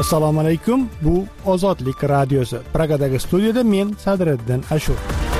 Assalomu alaykum. Bu Ozodlik radiosi. Pragadagi studiyada men Sadriddin Ashur.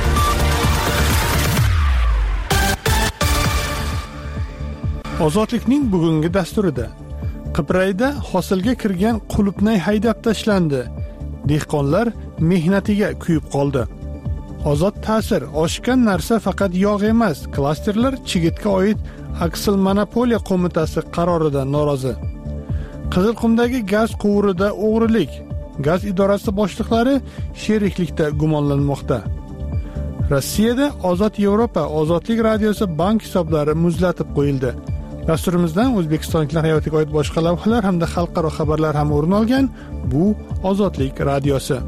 Ozodlikning bugungi dasturida Qibrayda hosilga kirgan qulupnay haydab tashlandi. Dehqonlar mehnatiga kuyib qoldi. Ozod ta'sir: oshgan narsa faqat yog' emas. Klasterlar chigitga oid Aksil monopoliya qo'mitasi qaroridan norozi. Qizilqumdagi gaz quvurida o'g'rilik. Gaz idorasi boshliqlari sheriklikda gumonlanmoqda. Rossiyada Ozod Yevropa Ozodlik radiosi bank hisoblari muzlatib qo'yildi. Dasturimizdan o'zbekistonliklar hayotiga oid boshqa lavhalar hamda xalqaro xabarlar ham o'rin olgan. Bu Ozodlik radiosi.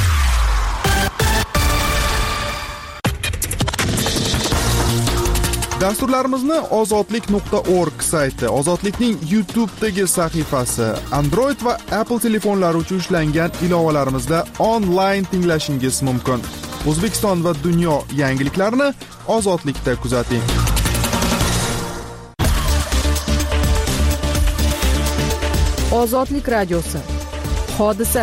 Dasturlarimizni ozodlik.org sayti, Ozodlikning YouTube'dagi sahifasi, Android va Apple telefonlari uchun ishlangan ilovalarimizda onlayn tinglashingiz mumkin. O'zbekiston va dunyo yangiliklarini Ozodlikda kuzating. Ozodlik radiosi. Hodisa.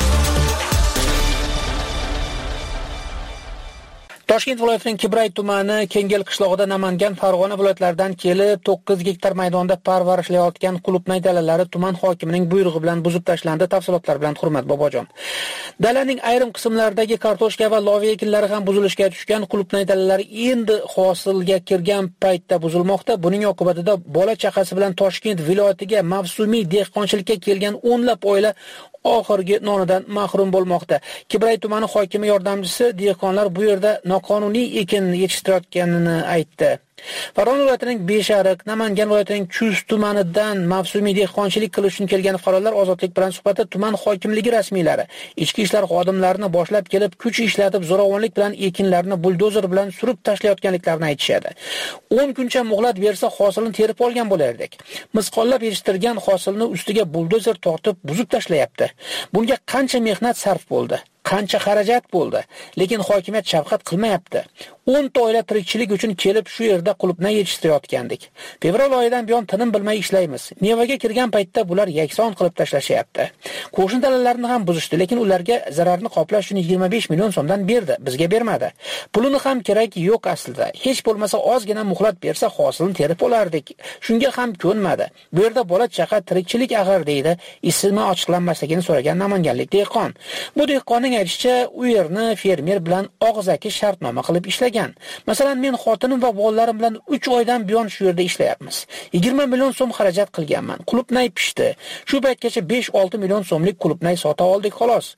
Toshkent viloyatining Qibray tumani Kengel qishlog'ida Namangan, Farg'ona viloyatlaridan kelib 9 gektar maydonda parvarishlayotgan qulupnay dalalari tuman hokimining buyrug'i bilan buzib tashlandi. Tafsilotlar bilan Hurmat Bobojon. Dalaning ayrim qismlaridagi kartoshka va loviya ekinlari ham buzilishga tushgan. Qulupnay dalalari endi hosilga kirgan paytda buzilmoqda. Buning oqibatida bola chaqasi bilan Toshkent viloyatiga mavsumiy dehqonchilikka kelgan o'nlab oila oxirgi nonidan mahrum bo'lmoqda. Qibray tumani hokimi yordamchisi dehqonlar bu yerda noqonuniy ekin yetishtirayotganini aytdi. Farg'ona viloyatining Beshariq, Namangan viloyatining Chust tumanidan mavsumiy dehqonchilik qilish uchun kelgan fuqarolar Ozodlik bilan suhbatda tuman hokimligi rasmiylari ichki ishlar xodimlarini boshlab kelib kuch ishlatib zo'ravonlik bilan ekinlarni buldozer bilan surib tashlayotganliklarini aytishadi. 10 kuncha muhlat bersa hosilni terib olgan bo'lardik. Misqollab yetishtirgan hosilni ustiga buldozer tortib buzib tashlayapti. Bunga qancha mehnat sarf bo'ldi? Qancha xarajat bo'ldi, lekin hokimiyat shafqat qilmayapti. 10 ta oila tirikchilik uchun kelib shu yerda qulupnay yetishtirayotgandik. Fevral oyidan buyon tinim bilmay ishlaymiz. Mevaga kirgan paytda bular yakson qilib tashlashyapti. Qo'shni dalalarni ham buzishdi, lekin ularga zararni qoplash uchun 25 million so'mdan berdi, bizga bermadi. Pulini ham kerak yo'q aslida. Hech bo'lmasa ozgina muhlat bersa hosilni terib olardik. Shunga ham ko'nmadi. Bu yerda bola chaqa tirikchilik ag'ir deydi. Ismi ochiqlanmasligini so'ragan namanganlik dehqon. Bu dehqonning aytishicha, u yerni fermer bilan og'zaki shartnoma qilib ishlagan. Masalan, men xotinim va bolalarim bilan 3 oydan buyon shu yerda ishlayapmiz. 20 million so'm xarajat qilganman. Qulupnay pishdi. Shu paytgacha 5-6 million so'mlik qulupnay sota oldik xolos.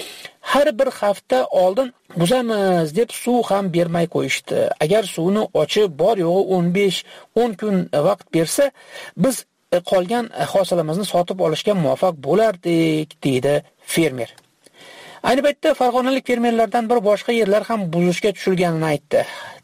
Har bir hafta oldin buzamiz deb suv ham bermay qo'yishdi. Agar suvni ochib bor yo'g'i 15-10 kun vaqt bersa, biz qolgan hosilimizni sotib olishga muvaffaq bo'lardik, deydi fermer. Ayni paytda farg'onalik fermerlardan bir boshqa yerlar ham buzishga tushilganini aytdi.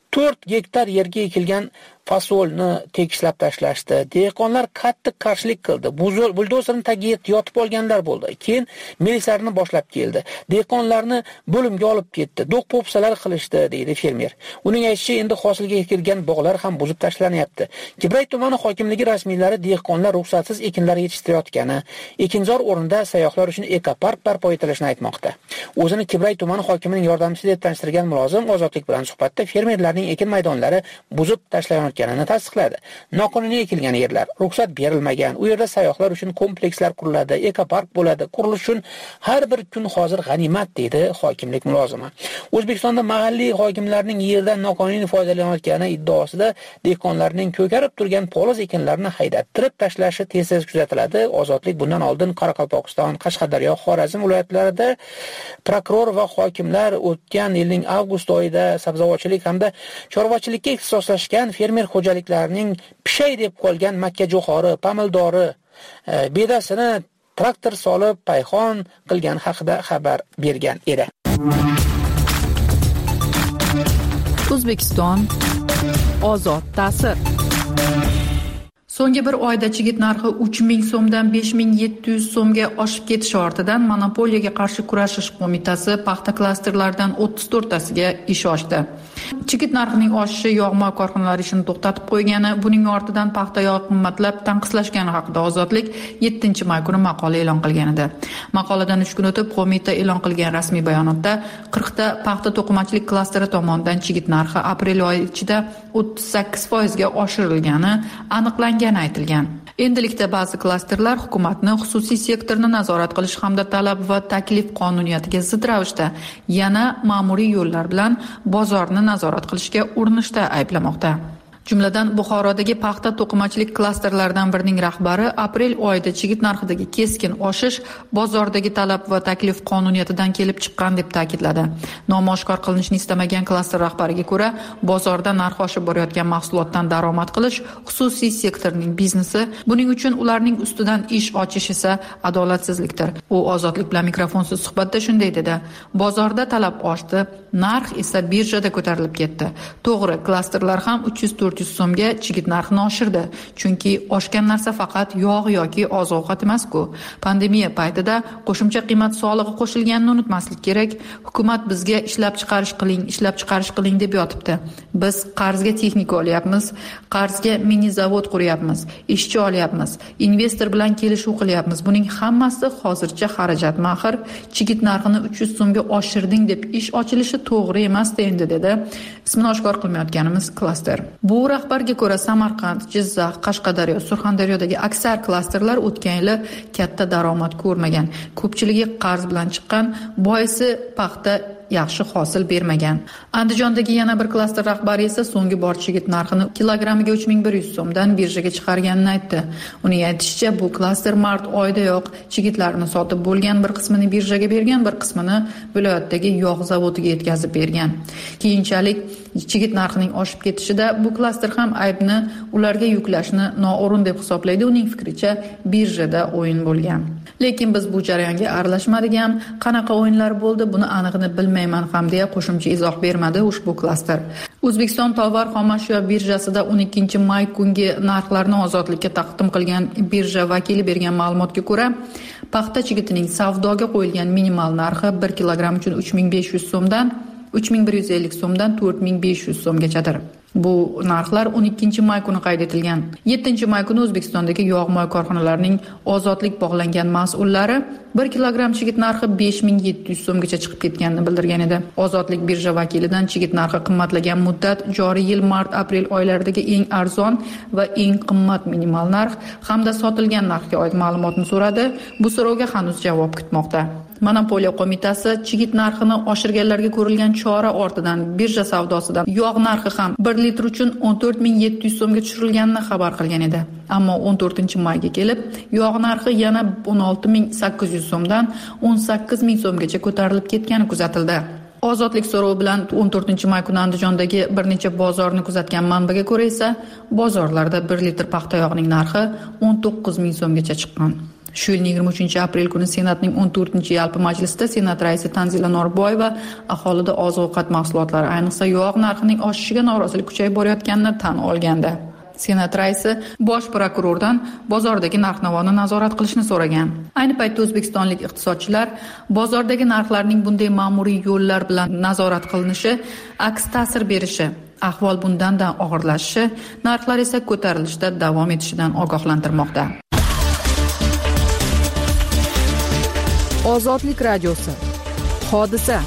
4 gektar yerga ekilgan fasolni tekislab tashlashdi. Dehqonlar qattiq qarshilik qildi. Buldozerning tagiga yotib olganlar bo'ldi. Keyin milislarni boshlab keldi. Dehqonlarni bo'limga olib ketdi. Do'q-po'psalar qilishdi, deydi fermer. Uning aytishicha, endi hosilga kirgan bog'lar ham buzib tashlanyapti. Qibray tumani hokimligi rasmiylari dehqonlar ruxsatsiz ekinlar yetishtirayotgani, ekinzor o'rnida sayyohlar uchun ekopark barpo etilishini aytmoqda. O'zini Qibray tumani hokimining yordamchisi deb tanishtirgan mulozim Ozodlik bilan suhbatda fermerlarning ekin maydonlari buzib tashlanayotganini tasdiqladi. Noqonuniy ekilgan yerlar, ruxsat berilmagan. U yerda sayyohlar uchun komplekslar quriladi, ekopark bo'ladi. Qurilish uchun har bir kun hozir g'animat, deydi hokimlik mulozimi. O'zbekistonda mahalliy hokimlarning yerdan noqonuniy foydalanayotgani iddaosida dehqonlarning ko'karib turgan poliz ekinlarni haydattirib tashlashi tez-tez kuzatiladi. Ozodlik bundan oldin Qoraqalpog'iston, Qashqadaryo, Xorazm viloyatlarida prokuror va hokimlar o'tgan yilning avgust oyida sabzavotchilik hamda chorvachilikka ixtisoslashgan fermer xo'jaliklarining pishay deb qolgan makka jo'xori, pamildori bedasini traktor solib payxon qilgan haqida xabar bergan edi. O'zbekiston ozod ta'sir. So'nggi bir oyda chigit narxi 3000 so'mdan 5700 so'mga oshib ketishi ortidan Monopoliyaga qarshi kurashish qo'mitasi paxta klasterlaridan 34tasiga ish ochdi. Chigit narxining oshishi yog' korxonalari ishini to'xtatib qo'ygani, buning ortidan paxta yog'i qimmatlab tanqislashgani haqida Ozodlik 7-may kuni maqola e'lon qilgan edi. Maqoladan 3 kun o'tib qo'mita e'lon qilgan rasmiy bayonotda 40 ta paxta to'qimachilik klasteri tomonidan chigit narxi aprel oyi ichida 38% ga oshirilgani aniqlangani aytilgan. Endilikda ba'zi klasterlar hukumatni xususiy sektorni nazorat qilish hamda talab va taklif qonuniyatiga zid ravishda yana ma'muriy yo'llar bilan bozorni nazorat qilishga urinishda ayblamoqda. Jumladan Buxorodagi paxta to'qimachilik klasterlaridan birining rahbari aprel oyida chigit narxidagi keskin oshish bozordagi talab va taklif qonuniyatidan kelib chiqqan deb ta'kidladi. Nomi oshkor qilinishni istamagan klaster rahbariga ko'ra, bozorda narxi oshib borayotgan mahsulotdan daromad qilish xususiy sektorning biznesi, buning uchun ularning ustidan ish ochish esa adolatsizlikdir. U Ozodlik bilan mikrofonsiz suhbatda shunday dedi: "Bozorda talab oshdi, narx esa birjada ko'tarilib ketdi. To'g'ri, klasterlar ham 300-400 so'mga chigit narxini oshirdi. Chunki oshgan narsa faqat yog' yoki oziq-ovqat emas-ku. Pandemiya paytida qo'shimcha qiymat solig'i qo'shilganini unutmaslik kerak. Hukumat bizga ishlab chiqarish qiling deb yotibdi. Biz qarzga texnika olyapmiz, qarzga mini zavod quryapmiz, ishchi olyapmiz, investor bilan kelishuv qilyapmiz. Buning hammasi hozircha xarajat maxir. Chigit narxini 300 so'mga oshirding deb ish ochilishi to'g'ri emas-da endi", dedi ismini oshkor qilmayotganimiz klaster. Bu rahbarga ko'ra Samarqand, Jizzax, Qashqadaryo, Surxondaryodagi aksar klasterlar o'tgan yili katta daromad ko'rmagan. Ko'pchiligi qarz bilan chiqqan, boisi paxta yaxshi hosil bermagan. Andijondagi yana bir klaster rahbari esa so'nggi bor chigit narxini kilogrammiga 3100 so'mdan birjaga chiqarganini aytdi. Uning aytishicha, bu klaster mart oyidayoq chigitlarni sotib bo'lgan, bir qismini birjaga bergan, bir qismini viloyatdagi yog' zavodiga yetkazib bergan. Keyinchalik chigit narxining oshib ketishida bu klaster ham aybni ularga yuklashni noo'rin deb hisoblaydi. Uning fikricha, birjada o'yin bo'lgan. Lekin biz bu jarayonga aralashmadik ham, qanaqa o'yinlar bo'ldi, buni aniqini bilmayman ham deya qo'shimcha izoh bermadi ushbu klaster. O'zbekiston tovar xomashyo birjasida 12-may kungi narxlarni Ozodlikka taqdim qilgan birja vakili bergan ma'lumotga ko'ra, paxta chigitining savdoga qo'yilgan minimal narxi 1 kilogramm uchun 3500 so'mdan 3150 so'mdan 4500 so'mgachadir. Bu narxlar 12-may kuni qayd etilgan. 7-may kuni O'zbekistondagi yog' korxonalarining Ozodlik bog'langan mas'ullari 1 kilogramm chigit narxi 5700 so'mgacha chiqib ketganini bildirgan edi. Ozodlik birja vakilidan chigit narxi qimmatlagan muddat joriy yil mart-aprel oylaridagi eng arzon va eng qimmat minimal narx hamda sotilgan narxga oid ma'lumotni so'radi. Bu so'rovga hanuz javob kutmoqda. Monopoliya qo'mitasi chigit narxini oshirganlarga ko'rilgan chora ortidan birja savdosidan yog' narxi ham 1 litr uchun 14700 so'mga tushirilganini xabar qilgan edi. Ammo 14-mayga kelib, yog' narxi yana 16800 so'mdan 18000 so'mgacha ko'tarilib ketgani kuzatildi. Ozodlik so'rovi bilan 14-may kuni Andijondagi bir necha bozorni kuzatgan manbaga ko'ra esa, bozorlarda 1 litr paxta yog'ining narxi 19000 so'mgacha chiqqan. Shu yilning 23-aprel kuni Senatning 14-yalpi majlisida Senat raisi Tanzila Norboyeva aholida oziq-ovqat mahsulotlari, ayniqsa yog' narxining oshishiga norozilik kuchayib borayotganini tan olgandi. Senat raisi bosh prokurordan bozordagi narx-navoni nazorat qilishni so'ragan. Ayni paytda o'zbekistonlik iqtisodchilar bozordagi narxlarning bunday ma'muriy yo'llar bilan nazorat qilinishi aks ta'sir berishi, ahvol bundan-da og'irlashishi, narxlar esa ko'tarilishda davom etishidan ogohlantirmoqda. Ozodlik radiosi. Hodisa.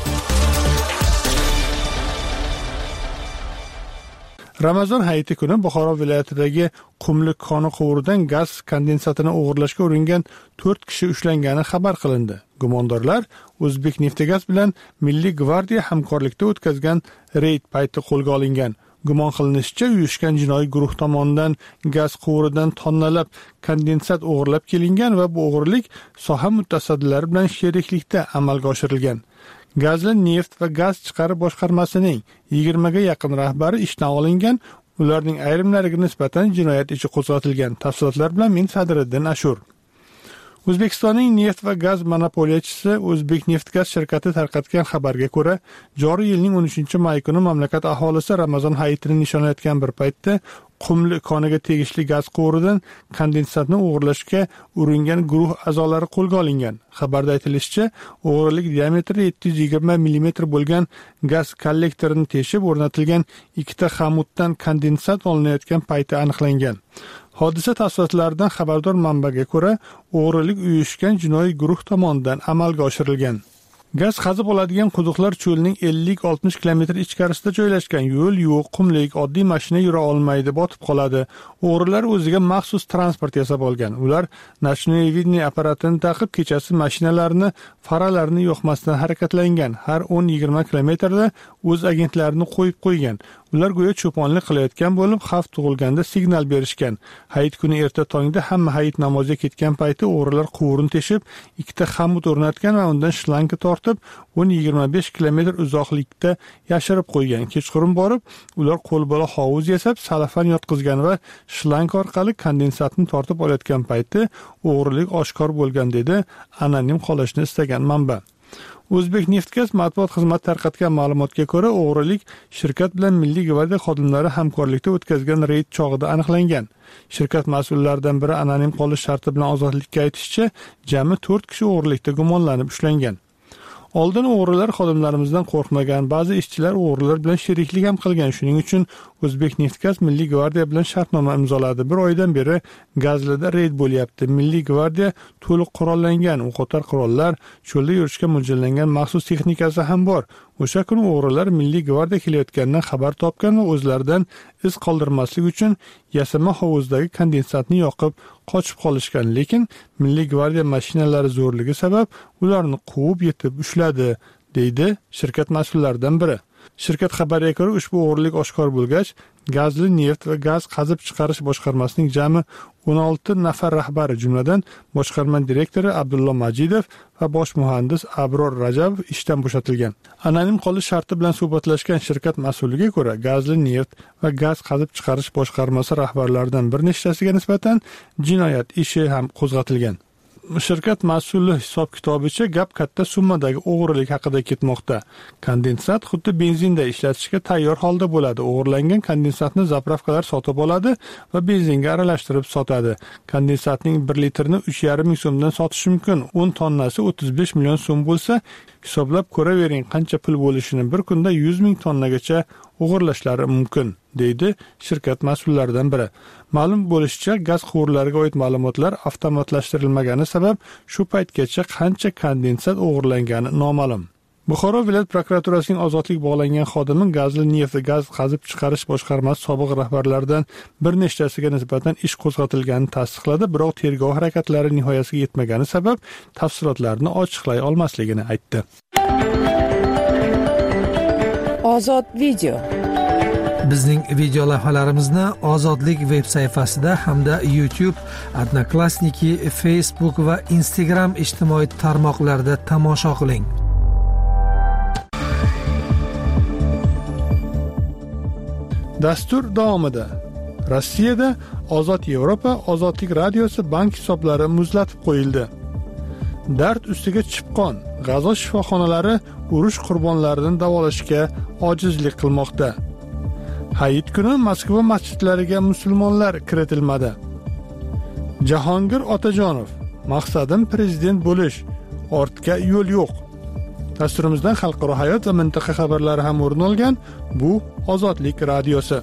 Ramazon hayiti kuni Buxoro viloyatidagi Qumlik koni quvuridan gaz kondensatini o'g'irlashga uringan 4 kishi ushlangani xabar qilindi. Gumondorlar O'zbekneftgaz bilan Milliy gvardiya hamkorlikda o'tkazgan reyd payti qo'lga olingan. Gumon qilinishicha, uyushgan jinoiy guruh tomonidan gaz quvuridan tonnalab kondensat o'g'irlab kelingan va bu o'g'irlik soha mutasaddilari bilan sheriklikda amalga oshirilgan. Gazli neft va gaz chiqarib boshqarmasining 20 ga yaqin rahbari ishdan olingan, ularning ayrimlariga nisbatan jinoyat ishi qo'zg'atilgan. Tafsilotlar bilan men Sadriddin Ashur. O'zbekistonning neft va gaz monopoliyachisi O'zbekneftgaz shirkati tarqatgan xabarga ko'ra, joriy yilning 13-may kuni mamlakat aholisi Ramazon hayitini nishonlayotgan bir paytda Qumli koniga tegishli gaz quvuridan kondensatni o'g'irlashga uringan guruh a'zolari qo'lga olingan. Xabarda aytilishicha, o'g'rilik diametri 720 mm bo'lgan gaz kollektorini teshib o'rnatilgan ikkita xamutdan kondensat olinayotgan payti aniqlangan. Hodisa tafsilotlaridan xabardor manbaga ko'ra, o'g'rilik uyushgan jinoiy guruh tomonidan amalga oshirilgan. Gaz qazib oladigan quduqlar cho'lning 50-60 km ichkarisida joylashgan. Yo'l yo'q, qumlik, oddiy mashina yura olmaydi, botib qoladi. O'g'rilar o'ziga maxsus transport yasab olgan. Ular nochnoye vidniy apparatini taqib, kechasi mashinalarni faralarini yoqmasdan harakatlangan. Har 10-20 kilometrda o'z agentlarini qo'yib qo'ygan. Ular go'yo cho'ponlik qilayotgan bo'lib, xavf tug'ilganda signal berishgan. Hayit kuni erta tongda hamma hayit namoziga ketgan payti o'g'rilar quvurni teshib, ikkita xamut o'rnatgan va undan shlanka tortib, 10-25 kilometr uzoqlikda yashirib qo'ygan. Kechqurun borib, ular qo'lbola hovuz yasab, salafan yotqizgan va shlanka orqali kondensatni tortib olayotgan payti o'g'rilik oshkor bo'lgan, dedi anonim qolishni istagan manba. O'zbek Neftgaz matbuot xizmati tarqatgan ma'lumotga ko'ra, o'g'rilik shirkat bilan Milliy gvardiya xodimlari hamkorlikda o'tkazgan reyd chog'ida aniqlangan. Shirkat mas'ullaridan biri anonim qolish sharti bilan ozodlikka aytishicha, jami 4 kishi o'g'rilikda gumonlanib ushlangan. Oldin o'g'rilar xodimlarimizdan qo'rqmagan, ba'zi ishchilar o'g'rilar bilan sheriklik ham qilgan. Shuning uchun O'zbek Neftgaz Milliy gvardiya bilan shartnoma imzoladi. Bir oydan beri Gazlida reyd bo'lyapti. Milliy gvardiya to'liq qurollangan, o'qotar qurollar, cho'lda yurishga mo'ljallangan maxsus texnikasi ham bor. O'sha kuni o'g'rilar Milliy gvardiya kelayotganidan xabar topgan va o'zlaridan iz qoldirmaslik uchun yasama hovuzdagi kondensatni yoqib qochib qolishgan. Lekin Milliy gvardiya mashinalari zo'rligi sabab ularni quvib yetib ushladi, deydi shirkat mas'ullaridan biri. Shirkat xabariga ko'ra, ushbu o'g'rilik oshkor bo'lgach, Gazli neft va gaz qazib chiqarish boshqarmasining jami 16 nafar rahbari, jumladan boshqarma direktori Abdullo Majidov va bosh muhandis Abror Rajabov ishdan bo'shatilgan. Anonim qolish sharti bilan suhbatlashgan shirkat mas'uliga ko'ra, Gazli neft va gaz qazib chiqarish boshqarmasi rahbarlaridan bir nechtasiga nisbatan jinoyat ishi ham qo'zg'atilgan. Shirkat mas'uli hisob-kitobicha gap katta summadagi o'g'rilik haqida ketmoqda. Kondensat xuddi benzinda ishlatishga tayyor holda bo'ladi. O'g'irlangan kondensatni zapravkalar sotib oladi va benzinga aralashtirib sotadi. Kondensatning 1 litrini 3,5 ming so'mdan sotish mumkin. 10 tonnasi 35 million so'm bo'lsa, hisoblab ko'ravering qancha pul bo'lishini. Bir kunda 100 ming tonnagacha o'g'irlashlari mumkin, deydi shirkat mas'ullaridan biri. Ma'lum bo'lishicha, gaz quvurlariga oid ma'lumotlar avtomatlashtirilmagani sabab shu paytgacha qancha kondensat o'g'irlangani noma'lum. Buxoro viloyat prokuraturasining ozodlik bog'langan xodimi Gazli neft va gaz qazib chiqarish boshqarmasi sobiq rahbarlaridan bir nechtasiga nisbatan ish qo'zg'atilganini tasdiqladi, biroq tergov harakatlari nihoyasiga yetmagani sabab tafsilotlarni ochiqlay olmasligini aytdi. Ozod video. Bizning video lavhalarimizni Ozodlik veb sayfasida hamda YouTube, Odnoklassniki, Facebook va Instagram ijtimoiy tarmoqlarida tomosha qiling. Dastur davomida Rossiyada Ozod Yevropa Ozodlik radiosi bank hisoblari muzlatib qo'yildi. Dard ustiga chipqon, G'azo shifoxonalari urush qurbonlarini davolashga ojizlik qilmoqda. Hayit kuni Moskva masjidlariga musulmonlar kiritilmadi. Jahongir Otajonov: maqsadim prezident bo'lish, ortga yo'l yo'q. Dasturimizdan xalqaro hayot va mintaqa xabarlari ham o'rin olgan. Bu Ozodlik radiosi.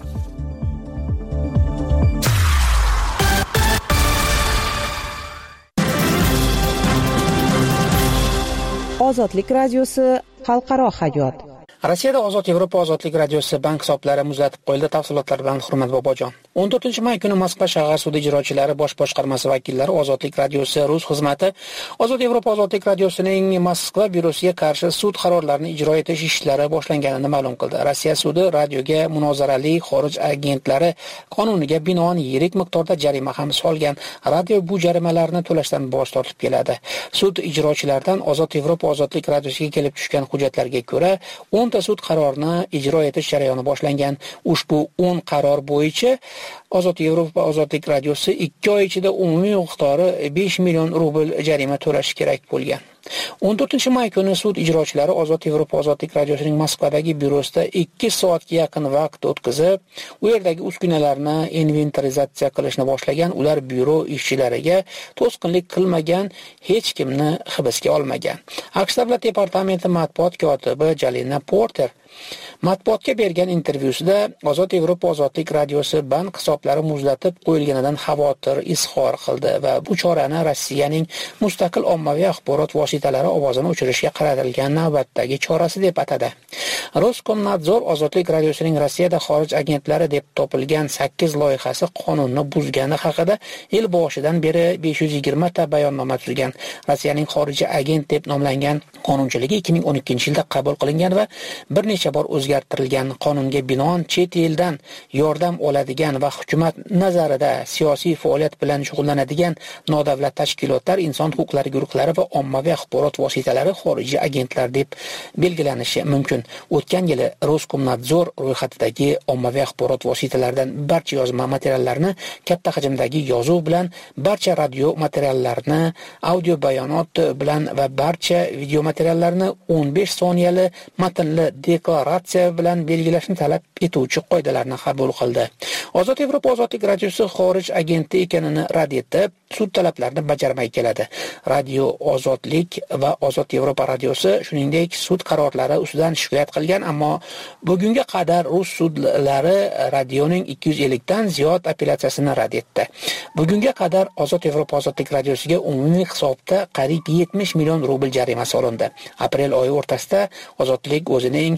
Ozodlik radiosi, xalqaro hayot. Rossiyada Ozod Yevropa Ozodlik radiosi bank hisoblari muzlatib qo'yildi. Tafsilotlar bilan Hurmat Bobojon. 14-may kuni Moskva shahar sudi ijrochilari bosh boshqarmasi vakillari Ozodlik radiosi Rus xizmati Ozod Yevropa Ozodlik radiosining Moskva byurosiga qarshi sud qarorlarini ijro etish ishlari boshlanganini ma'lum qildi. Rossiya sudi radioga munozarali xorij agentlari qonuniga binoan yirik miqdorda jarima ham solgan. Radio bu jarimalarni to'lashdan bosh tortib keladi. Sud ijrochilaridan Ozod Yevropa Ozodlik radiosiga kelib tushgan hujjatlarga ko'ra 10 ta sud qarorini ijro etish jarayoni boshlangan. Ushbu 10 qaror bo'yicha Ozod Yevropa Ozodlik radiosi 2 oy ichida umumiy miqdori 5 million rubl jarima to'lashi kerak bo'lgan. 14-may kuni sud ijrochilari Ozod Yevropa ozodlik radiosining Moskvadagi byurosida 2 soatga yaqin vaqt o'tkazib, u yerdagi uskunalarni inventarizatsiya qilishni boshlagan. Ular byuro ishchilariga to'sqinlik qilmagan, hech kimni hibsga olmagan. AQSh davlat departamenti matbuot kotibi Jalina Porter matbuotga bergan intervyusida Ozod Yevropa ozodlik radiosi bank hisoblari muzlatib qo'yilganidan xavotir izhor qildi va bu chorani Rossiyaning mustaqil ommaviy axborot vositalari ovozini o'chirishga qaratilgan navbatdagi chorasi deb atadi. Roskomnadzor ozodlik radiosining Rossiyada xorij agentlari deb topilgan 8 loyihasi qonunni buzgani haqida yil boshidan beri 520 ta bayonnoma tuzgan. Rossiyaning xorijiy agent deb nomlangan qonunchiligi 2012-yilda qabul qilingan va bir necha bor o'zgartirilgan. Qonunga binoan chet eldan yordam oladigan va hukumat nazarida siyosiy faoliyat bilan shug'ullanadigan nodavlat tashkilotlar, inson huquqlari guruhlari va ommaviy axborot vositalari xorijiy agentlar deb belgilanishi mumkin. O'tgan yili Roskomnadzor ro'yxatidagi ommaviy axborot vositalaridan barcha yozma materiallarni, katta hajmdagi yozuv bilan barcha radio materiallarini, audio bayonot bilan va barcha video materiallarni 15 soniyali matnli deklaratsiya bilan belgilashni talab etuvchi qoidalarni qabul qildi. Ozod Yevropa ozodlik radiosi xorij agenti ekanini rad etib, sud talablarini bajarmay keladi. Radio Ozodlik va Ozod Yevropa radiosi shuningdek sud qarorlari ustidan shikoyat qilgan, ammo bugunga qadar rus sudlari radioning 250 dan ziyod apellyatsiyasini rad etdi. Bugunga qadar Ozod Yevropa ozodlik radiosiga umumiy hisobda qariyb 70 million rubl jarima solindi. Aprel oyi o'rtasida Ozodlik o'zining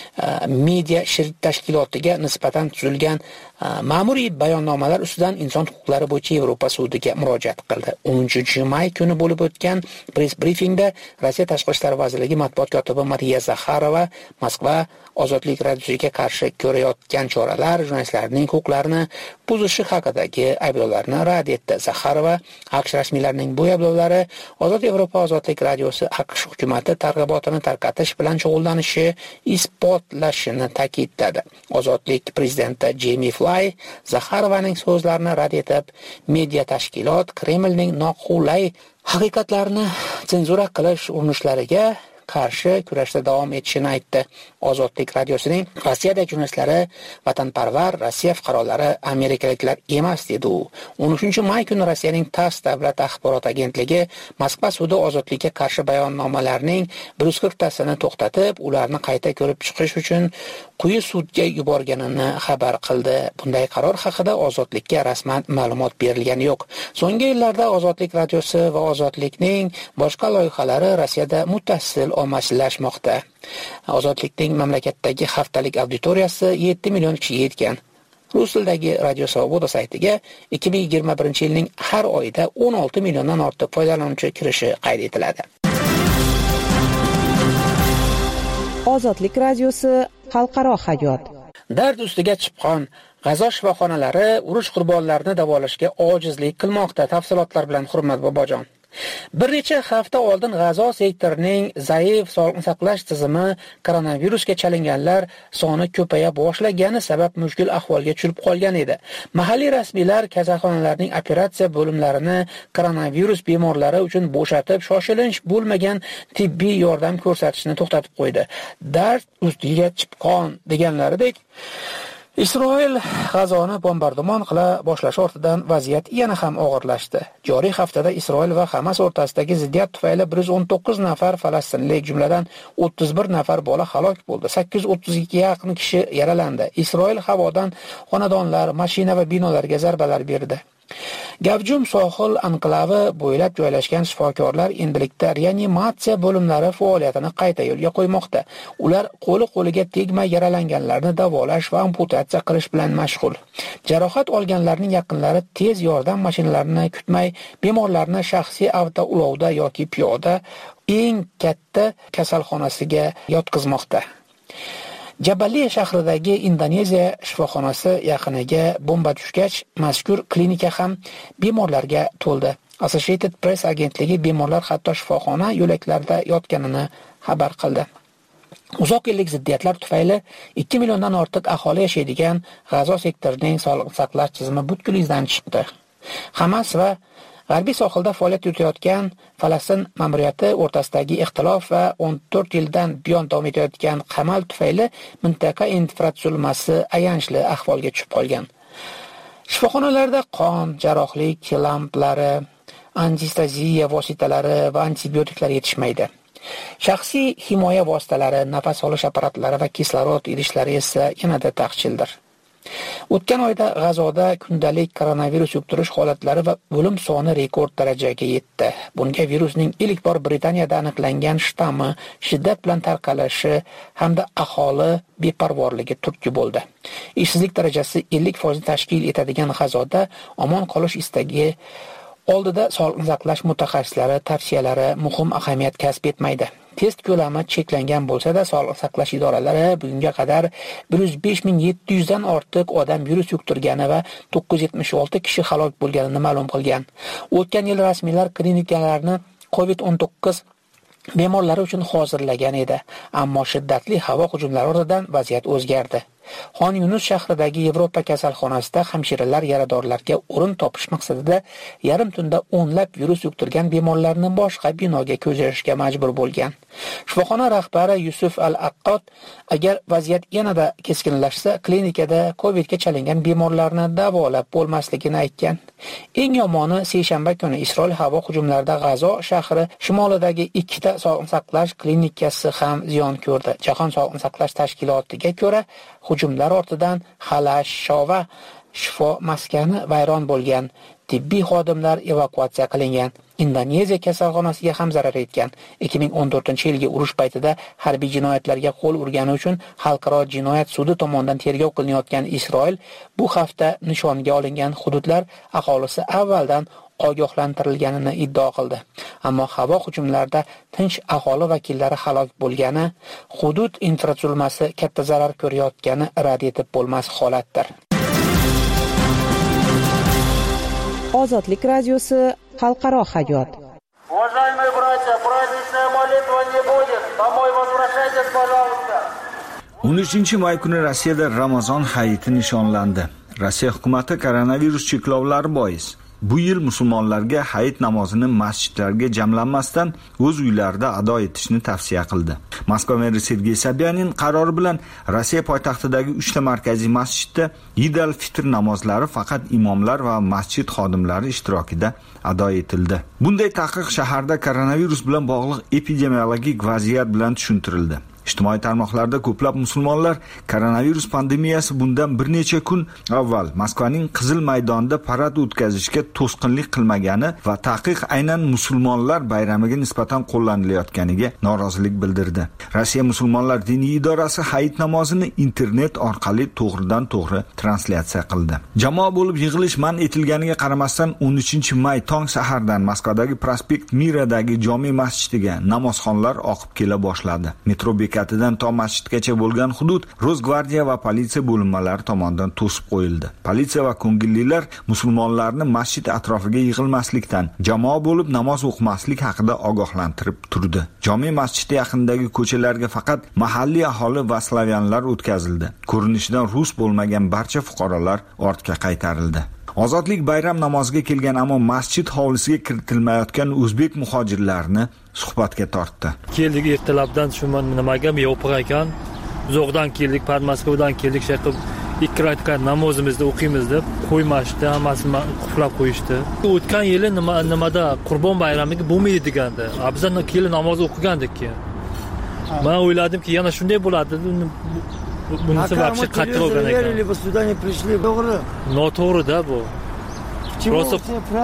media shirik tashkilotiga nisbatan tuzilgan ma'muriy bayonnomalar ustidan inson huquqlari bo'yicha Yevropa sudiga murojaat qildi. 13-may kuni bo'lib o'tgan press briefingda Rossiya Tashqi ishlar vazirligi matbuot kotibi Mariya Zakharova Moskva ozodlik radiosiga qarshi ko'rayotgan choralar jurnalistlarning huquqlarini buzishi haqidagi ayblovlarni rad etdi. Zakharova AQSh rasmiylarining bu ayblovlari Ozod Yevropa ozodlik radiosi AQSh hukumati targ'ibotini tarqatish bilan shug'ullanishi isbotlashini ta'kidladi. Ozodlik prezidenti Jamie Fly Zakharovaning so'zlarini rad etib, media tashkilot Kremlning noqulay haqiqatlarni senzura qilish urinishlariga qarshi kurashda davom etishini aytdi. Ozodlik radiosining Rossiyadagi jurnalistlari vatanparvar Rossiya fuqarolari amerikaliklar emas dedi u. 13-may kuni Rossiyaning TASS davlat axborot agentligi Moskva sudi ozodlikka qarshi bayonnomalarning 140 tasini to'xtatib, ularni qayta ko'rib chiqish uchun quyi sudga yuborganini xabar qildi. Bunday qaror haqida ozodlikka rasman ma'lumot berilgani yo'q. So'nggi yillarda Ozodlik radiosi va Ozodlikning boshqa loyihalari Rossiyada muttasil ommalashmoqda. Ozodlikning mamlakatdagi haftalik auditoriyasi 7 million kishiga yetgan. Rus tilidagi Radio Svoboda saytiga 2021-yilning har oyida 16 milliondan ortiq foydalanuvchi kirishi qayd etiladi. Ozodlik radiosi xalqaro hayot. Dard ustiga chipqon G'azo shifoxonalari urush qurbonlarini davolashga ojizlik qilmoqda. Tafsilotlar bilan Hurmat Bobojon. Bir necha hafta oldin G'azo sektorining zaif sog'liqni saqlash tizimi koronavirusga chalinganlar soni ko'paya boshlagani sabab mushkul ahvolga tushib qolgan edi. Mahalliy rasmiylar kasalxonalarning operatsiya bo'limlarini koronavirus bemorlari uchun bo'shatib, shoshilinch bo'lmagan tibbiy yordam ko'rsatishni to'xtatib qo'ydi. Dard ustiga chipqon deganlaridek Isroil G'azoni bombardimon qila boshlashi ortidan vaziyat yana ham og'irlashdi. Joriy haftada Isroil va Hamas o'rtasidagi ziddiyat tufayli 119 nafar falastinlik, jumladan 31 nafar bola halok bo'ldi. 832 ga yaqin kishi yaralandi. Isroil havodan xonadonlar, mashina va binolarga zarbalar berdi. Gavjum sohil anklavi bo'ylab joylashgan shifokorlar endilikda reanimatsiya bo'limlari faoliyatini qayta yo'lga qo'ymoqda. Ular qo'liga tegmay yaralanganlarni davolash va amputatsiya qilish bilan mashg'ul. Jarohat olganlarning yaqinlari tez yordam mashinalarini kutmay, bemorlarni shaxsiy avtoulovda yoki piyoda eng katta kasalxonasiga yotqizmoqda. Jabaliya shahridagi Indoneziya shifoxonasi yaqiniga bomba tushgach, mazkur klinika ham bemorlarga to'ldi. Associated Press agentligi bemorlar hatto shifoxona yo'laklarida yotganini xabar qildi. Uzoq yillik ziddiyatlar tufayli 2 milliondan ortiq aholi yashaydigan G'azo sektorining sog'liqni saqlash tizimi butkul izdan chiqdi. Hamas va G'arbiy sohilda faoliyat yuritayotgan Falastin ma'muriyati o'rtasidagi ixtilof va 14 yildan buyon davom etayotgan qamal tufayli mintaqa infratuzilmasi ayanchli ahvolga tushib qolgan. Shifoxonalarda qon, jarrohlik lamplari, anesteziya vositalari va antibiotiklar yetishmaydi. Shaxsiy himoya vositalari, nafas olish apparatlari va kislorod idishlari esa yanada taqchildir. O'tgan oyda G'azoda kundalik koronavirus yuqtirish holatlari va o'lim soni rekord darajaga yetdi. Bunga virusning ilk bor Britaniyada aniqlangan shtammi shiddat bilan tarqalishi hamda aholi beparvorligi turtki bo'ldi. Ishsizlik darajasi 50% tashkil etadigan G'azoda omon qolish istagi oldida sog'liqni saqlash mutaxassislari tavsiyalari muhim ahamiyat kasb etmaydi. Test ko'lami cheklangan bo'lsa-da, sog'liqni saqlash idoralari bugunga qadar 105.700 dan ortiq odam virus yuqtirgani va 976 kishi halok bo'lganini ma'lum qilgan. O'tgan yil rasmiylar klinikalarni COVID-19 bemorlari uchun hozirlagan edi, ammo shiddatli havo hujumlari ortidan vaziyat o'zgardi. Xon Yunus shahridagi Yevropa kasalxonasida hamshiralar yaradorlarga o'rin topish maqsadida yarim tunda o'nlab virus yuqtirgan bemorlarni boshqa binoga ko'chirishga majbur bo'lgan. Shifoxona rahbari Yusuf Al-Aqqot agar vaziyat yanada keskinlashsa, klinikada COVID-ga chalingan bemorlarni davolab bo'lmasligini aytgan. Eng yomoni seshanba kuni Isroil havo hujumlarida G'azo shahri shimolidagi ikkita sog'liqni saqlash klinikasi ham ziyon ko'rdi. Jahon sog'liqni saqlash tashkilotiga ko'ra, hujumlar ortidan Xalash Shova shifo maskani vayron bo'lgan, tibbiy xodimlar evakuatsiya qilingan. Indoneziya kasalxonasiga ham zarar yetgan. 2014-yilgi urush paytida harbiy jinoyatlarga qo'l urgani uchun Xalqaro jinoyat sudi tomonidan tergov qilinayotgan Isroil bu hafta nishonga olingan hududlar aholisi avvaldan ogohlantirilganini iddao qildi. Ammo havo hujumlarida tinch aholi vakillari halok bo'lgani, hudud infratuzilmasi katta zarar ko'rayotgani rad etib bo'lmas holatdir. Ozodlik radiosi xalqaro hayot. Уважаемые братья, праздничная молитва не будет. Домой возвращайтесь, пожалуйста. 13 may kuni Rossiyada Ramazon hayiti nishonlandi. Rossiya hukumati koronavirus cheklovlari bois bu yil musulmonlarga hayit namozini masjidlarga jamlanmasdan o'z uylarida ado etishni tavsiya qildi. Moskva meri Sergey Sobyanin qarori bilan Rossiya poytaxtidagi 3 ta markaziy masjidda Eid al-Fitr namozlari faqat imomlar va masjid xodimlari ishtirokida ado etildi. Bunday taqiq shaharda koronavirus bilan bog'liq epidemiologik vaziyat bilan tushuntirildi. Ijtimoiy tarmoqlarda ko'plab musulmonlar koronavirus pandemiyasi bundan bir necha kun avval Moskvaning Qizil maydonida parad o'tkazishga to'sqinlik qilmagani va taqiq aynan musulmonlar bayramiga nisbatan qo'llanilayotganiga norozilik bildirdi. Rossiya musulmonlar diniy idorasi hayit namozini internet orqali to'g'ridan-to'g'ri translyatsiya qildi. Jamoa bo'lib yig'ilish man etilganiga qaramasdan 13-may tong sahardan Moskvadagi Prospekt Miradagi jome masjidiga namozxonlar oqib kela boshladi. Metro bekatidan to masjidgacha bo'lgan hudud Rosgvardiya va politsiya bo'linmalari tomonidan to'sib qo'yildi. Politsiya va ko'ngillilar musulmonlarni masjid atrofiga yig'ilmaslikdan, jamoa bo'lib namoz o'qimaslik haqida ogohlantirib turdi. Jome masjidi yaqinidagi ko'chalarga faqat mahalliy aholi va slavyanlar o'tkazildi. Ko'rinishidan rus bo'lmagan barcha fuqarolar ortga qaytarildi. Ozodlik bayram namoziga kelgan ammo masjid hovlisiga kiritilmayotgan o'zbek muhojirlarni suhbatga tortdi. Keldik ertalabdan shu nimaga yopiq ekan. Uzoqdan keldik, Moskvadan keldik, shay qilib 2 rakat namozimizni o'qiymiz deb qo'ymashdi, hammasini quflab qo'yishdi. O'tgan yili nimada Qurbon bayramiga bo'lmaydi degandi. Bizdan kelib namoz o'qigandik keyin. Men o'yladimki, yana shunday bo'ladi. Bunisi вообще qattiq bo'lgan ekan. Noto'g'ri-da bu. Просто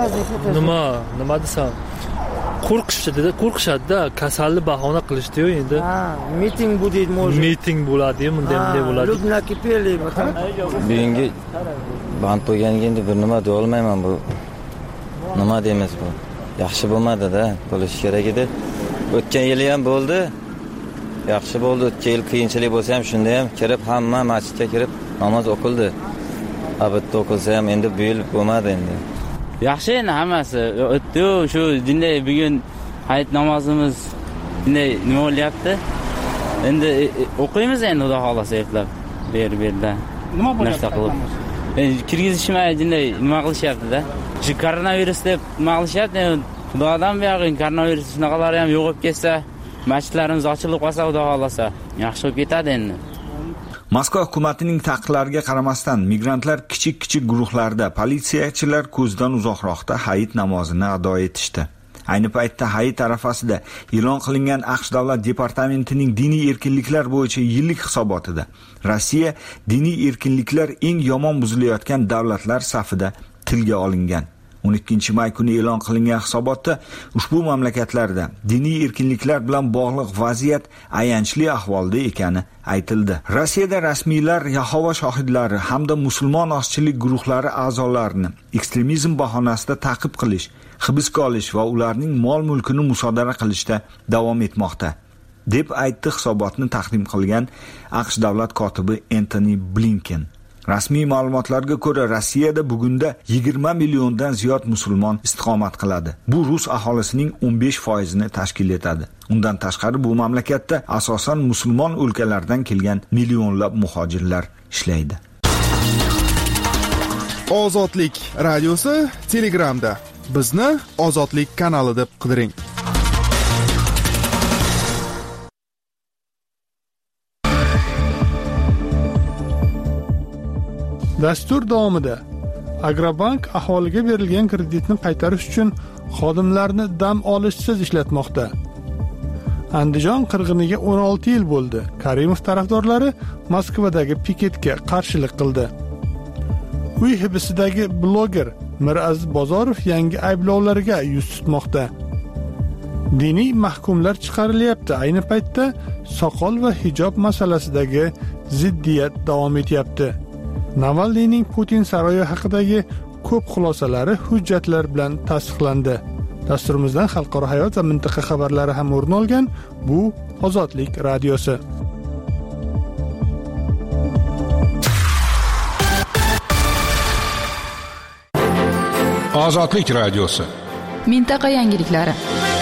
nima desam, qo'rqishadi-da, kasallik bahona qilishdi-yu endi. Miting будет, может. Miting bo'ladi-yu, bunday bo'ladi. Люди накипели. Bugungi band bo'lganiga endi bir nima deya olmayman bu. Nima deymiz bu? Yaxshi bo'lmadi-da, bo'lish kerak edi. O'tgan yili ham bo'ldi. Yaxshi bo'ldi, o'tgan yil qiyinchilik bo'lsa ham shunda ham kirib hamma masjidga kirib namoz o'qildi. Bitta o'qilsa ham endi bu yil bo'lmadi endi. Yaxshi endi hammasi. O'tdi shu dinday bugun hayit namozimiz dinday nima bo'lyapti? Endi o'qiymiz endi Xudo xolasa eplab. Berda. Nima bo'lyapti? kirgizishmay nima qilishyapti-da. Shu koronavirus deb nima qilishyapti? Xudodan buyog'ing koronavirus shunaqalari ham yo'qib ketsa, masjidlarimiz ochilib qolsa, Xudo xolasa, yaxshi bo'lib ketadi endi. Moskva hukumatining taqiqlariga qaramasdan migrantlar kichik guruhlarda politsiyachilar ko'zdan uzoqroqda hayit namozini ado etishdi. Ayni paytda hayit arafasida e'lon qilingan AQSh davlat departamentining diniy erkinliklar bo'yicha yillik hisobotida Rossiya diniy erkinliklar eng yomon buzilayotgan davlatlar safida tilga olingan. 12 may kuni e'lon qilingan hisobotda ushbu mamlakatlarda diniy erkinliklar bilan bog'liq vaziyat ayanchli ahvolda ekani aytildi. Rossiyada rasmiylar Yahova shohidlari hamda musulmon ozchilik guruhlari a'zolarini ekstremizm bahonasida ta'qib qilish, hibsga olish va ularning mol-mulkini musodara qilishda davom etmoqda, deb aytdi hisobotni taqdim qilgan AQSh davlat kotibi Antony Blinken. Rasmiy ma'lumotlarga ko'ra, Rossiyada bugunda 20 milliondan ziyod musulmon istiqomat qiladi. Bu rus aholisining 15%ni tashkil etadi. Undan tashqari bu mamlakatda asosan musulmon o'lkalardan kelgan millionlab muhojirlar ishlaydi. Ozodlik radiosi Telegramda. Bizni Ozodlik kanali deb qidiring. Dastur davomida Agrobank aholiga berilgan kreditni qaytarish uchun xodimlarni dam olishsiz ishlatmoqda. Andijon qirg'iniga 16 yil bo'ldi. Karimov tarafdorlari Moskvadagi piketga qarshilik qildi. Uy hibisidagi bloger Miraziz Bozorov yangi ayblovlarga yuz tutmoqda. Diniy mahkumlar chiqarilyapti. Ayni paytda soqol va hijob masalasidagi ziddiyat davom etyapti. Navalniyning Putin saroyi haqidagi ko'p xulosalari hujjatlar bilan tasdiqlandi. Dasturimizdan xalqaro hayot va mintaqa xabarlari ham o'rin olgan. Bu Ozodlik radiosi. Ozodlik radiosi. Mintaqa yangiliklari.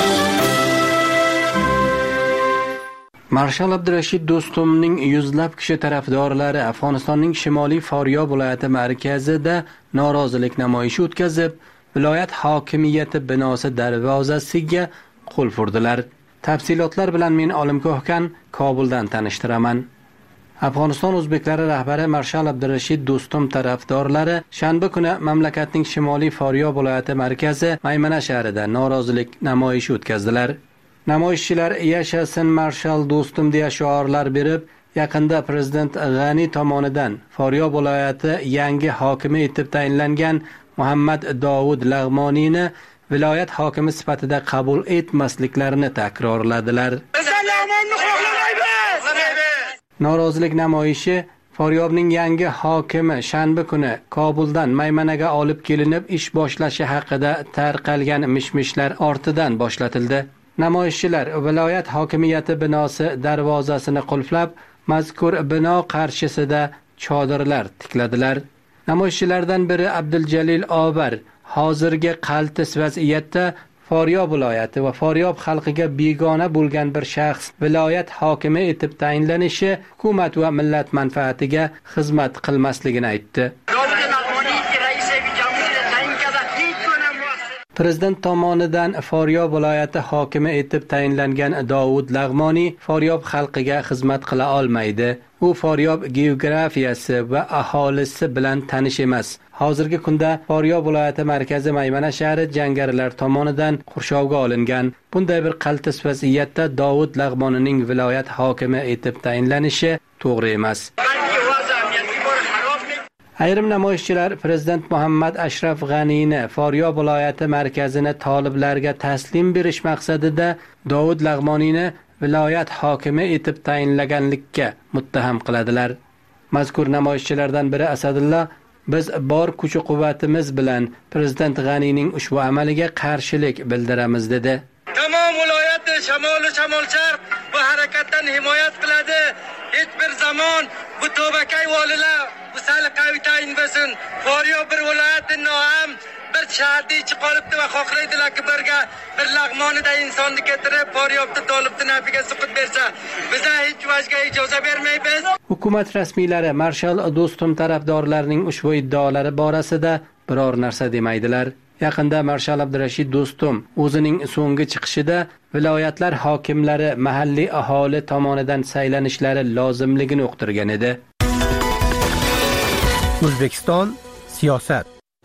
Marshal Abdurashid Do'stumning yuzlab kishi tarafdorlari Afg'onistonning Shimoliy Faryob viloyati markazida norozilik namoyishi o'tkazib, viloyat hokimiyati binosi darvozasiga qo'l urdilar. Tafsilotlar bilan men Olimko'hkan Kobuldan tanishtiraman. Afg'oniston o'zbeklari rahbari Marshal Abdurashid Do'stum tarafdorlari shanba kuni mamlakatning Shimoliy Faryob viloyati markazi Maymana shahrida norozilik namoyishi o'tkazdilar. Namoyishchilar yashasin Marshal Do'stum deya shiorlar berib, yaqinda prezident G'ani tomonidan Faryob viloyati yangi hokimi etib tayinlangan Muhammad Dovud Lag'moniyni viloyat hokimi sifatida qabul etmasliklarini takrorladilar. Norozilik namoyishi Faryobning yangi hokimi shanba kuni Kobuldan Maymanaga olib kelinib ish boshlashi haqida tarqalgan mishmishlar ortidan boshlatildi. Namoyishchilar viloyat hokimiyati binosi darvozasini qulflab, mazkur bino qarshisida chodirlar tikladilar. Namoyishchilardan biri Abduljalil Obar hozirgi qaltis vaziyatda Faryob viloyati va Faryob xalqiga begona bo'lgan bir shaxs viloyat hokimi etib tayinlanishi hukumat va millat manfaatiga xizmat qilmasligini aytdi. Prezident tomonidan Faryob viloyati hokimi etib tayinlangan Dovud Lag'moniy Faryob xalqiga xizmat qila olmaydi. U Faryob geografiyasi va aholisi bilan tanish emas. Hozirgi kunda Faryob viloyati markazi Maymana shahri jangarilar tomonidan qurshovga olingan. Bunday bir qaltis vaziyatda Dovud Lag'moniyning viloyat hokimi etib tayinlanishi to'g'ri emas. Ayrim namoyishchilar prezident Muhammad Ashraf G'aniyni Faryob viloyati markazini toliblarga taslim berish maqsadida Dovud Lag'moniyni viloyat hokimi etib tayinlaganlikka muttaham qiladilar. Mazkur namoyishchilardan biri Asadulla biz bor kuch-quvvatimiz bilan prezident G'aniyning ushbu amaliga qarshilik bildiramiz dedi. Tamom viloyatni shamol-sharq bu harakatdan himoyat qiladi. Hech bir zamon bu tavbakay volilar bu sali qaytayin bo'lsin. Faryob bir viloyatning ham bir shaharda ichi qolibdi va xohlaydilarki bir lag'monida insonni keltirib poryobni tolibdi nafiga suqib bersa biza hech vajga ijozat bermaymiz. Hukumat rasmiylari Marshal Do'stum tarafdorlarining ushbu iddaolari borasida biror narsa demaydilar. Yaqinda Marshal Abdurashid Do'stum o'zining so'nggi chiqishida viloyatlar hokimlari mahalliy aholi tomonidan saylanishlari lozimligini uqtirgan edi. O'zbekiston siyosat.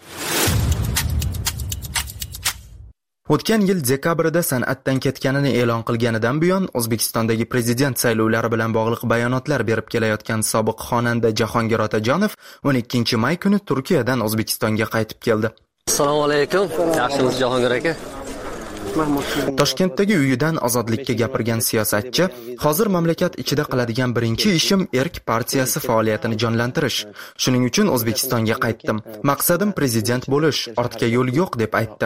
O'tgan yil dekabrda san'atdan ketganini e'lon qilganidan buyon O'zbekistondagi prezident saylovlari bilan bog'liq bayonotlar berib kelayotgan sobiq xonanda Jahongir Otajonov 12-may kuni Turkiyadan O'zbekistonga qaytib keldi. Assalomu alaykum. Yaxshimisiz Jahongir aka? Toshkentdagi uyidan ozodlikka gapirgan siyosatchi, hozir mamlakat ichida qiladigan birinchi ishim Erk partiyasi faoliyatini jonlantirish. Shuning uchun O'zbekistonga qaytdim. Maqsadim prezident bo'lish, ortga yo'l yo'q deb aytdi.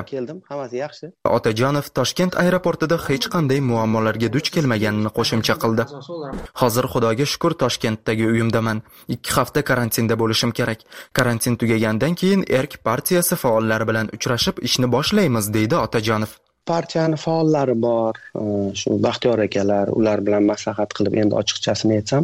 Otajonov Toshkent aeroportida hech qanday muammolarga duch kelmaganini qo'shimcha qildi. Hozir Xudoga shukr Toshkentdagi uyimdaman. 2 hafta karantinda bo'lishim kerak. Karantin tugagandan keyin Erk partiyasi faollari bilan uchrashib ishni boshlaymiz, deydi Otajonov. Partiyani faollari bor, shu Baxtiyor akalar, ular bilan maslahat qilib, endi ochiqchasini aytsam,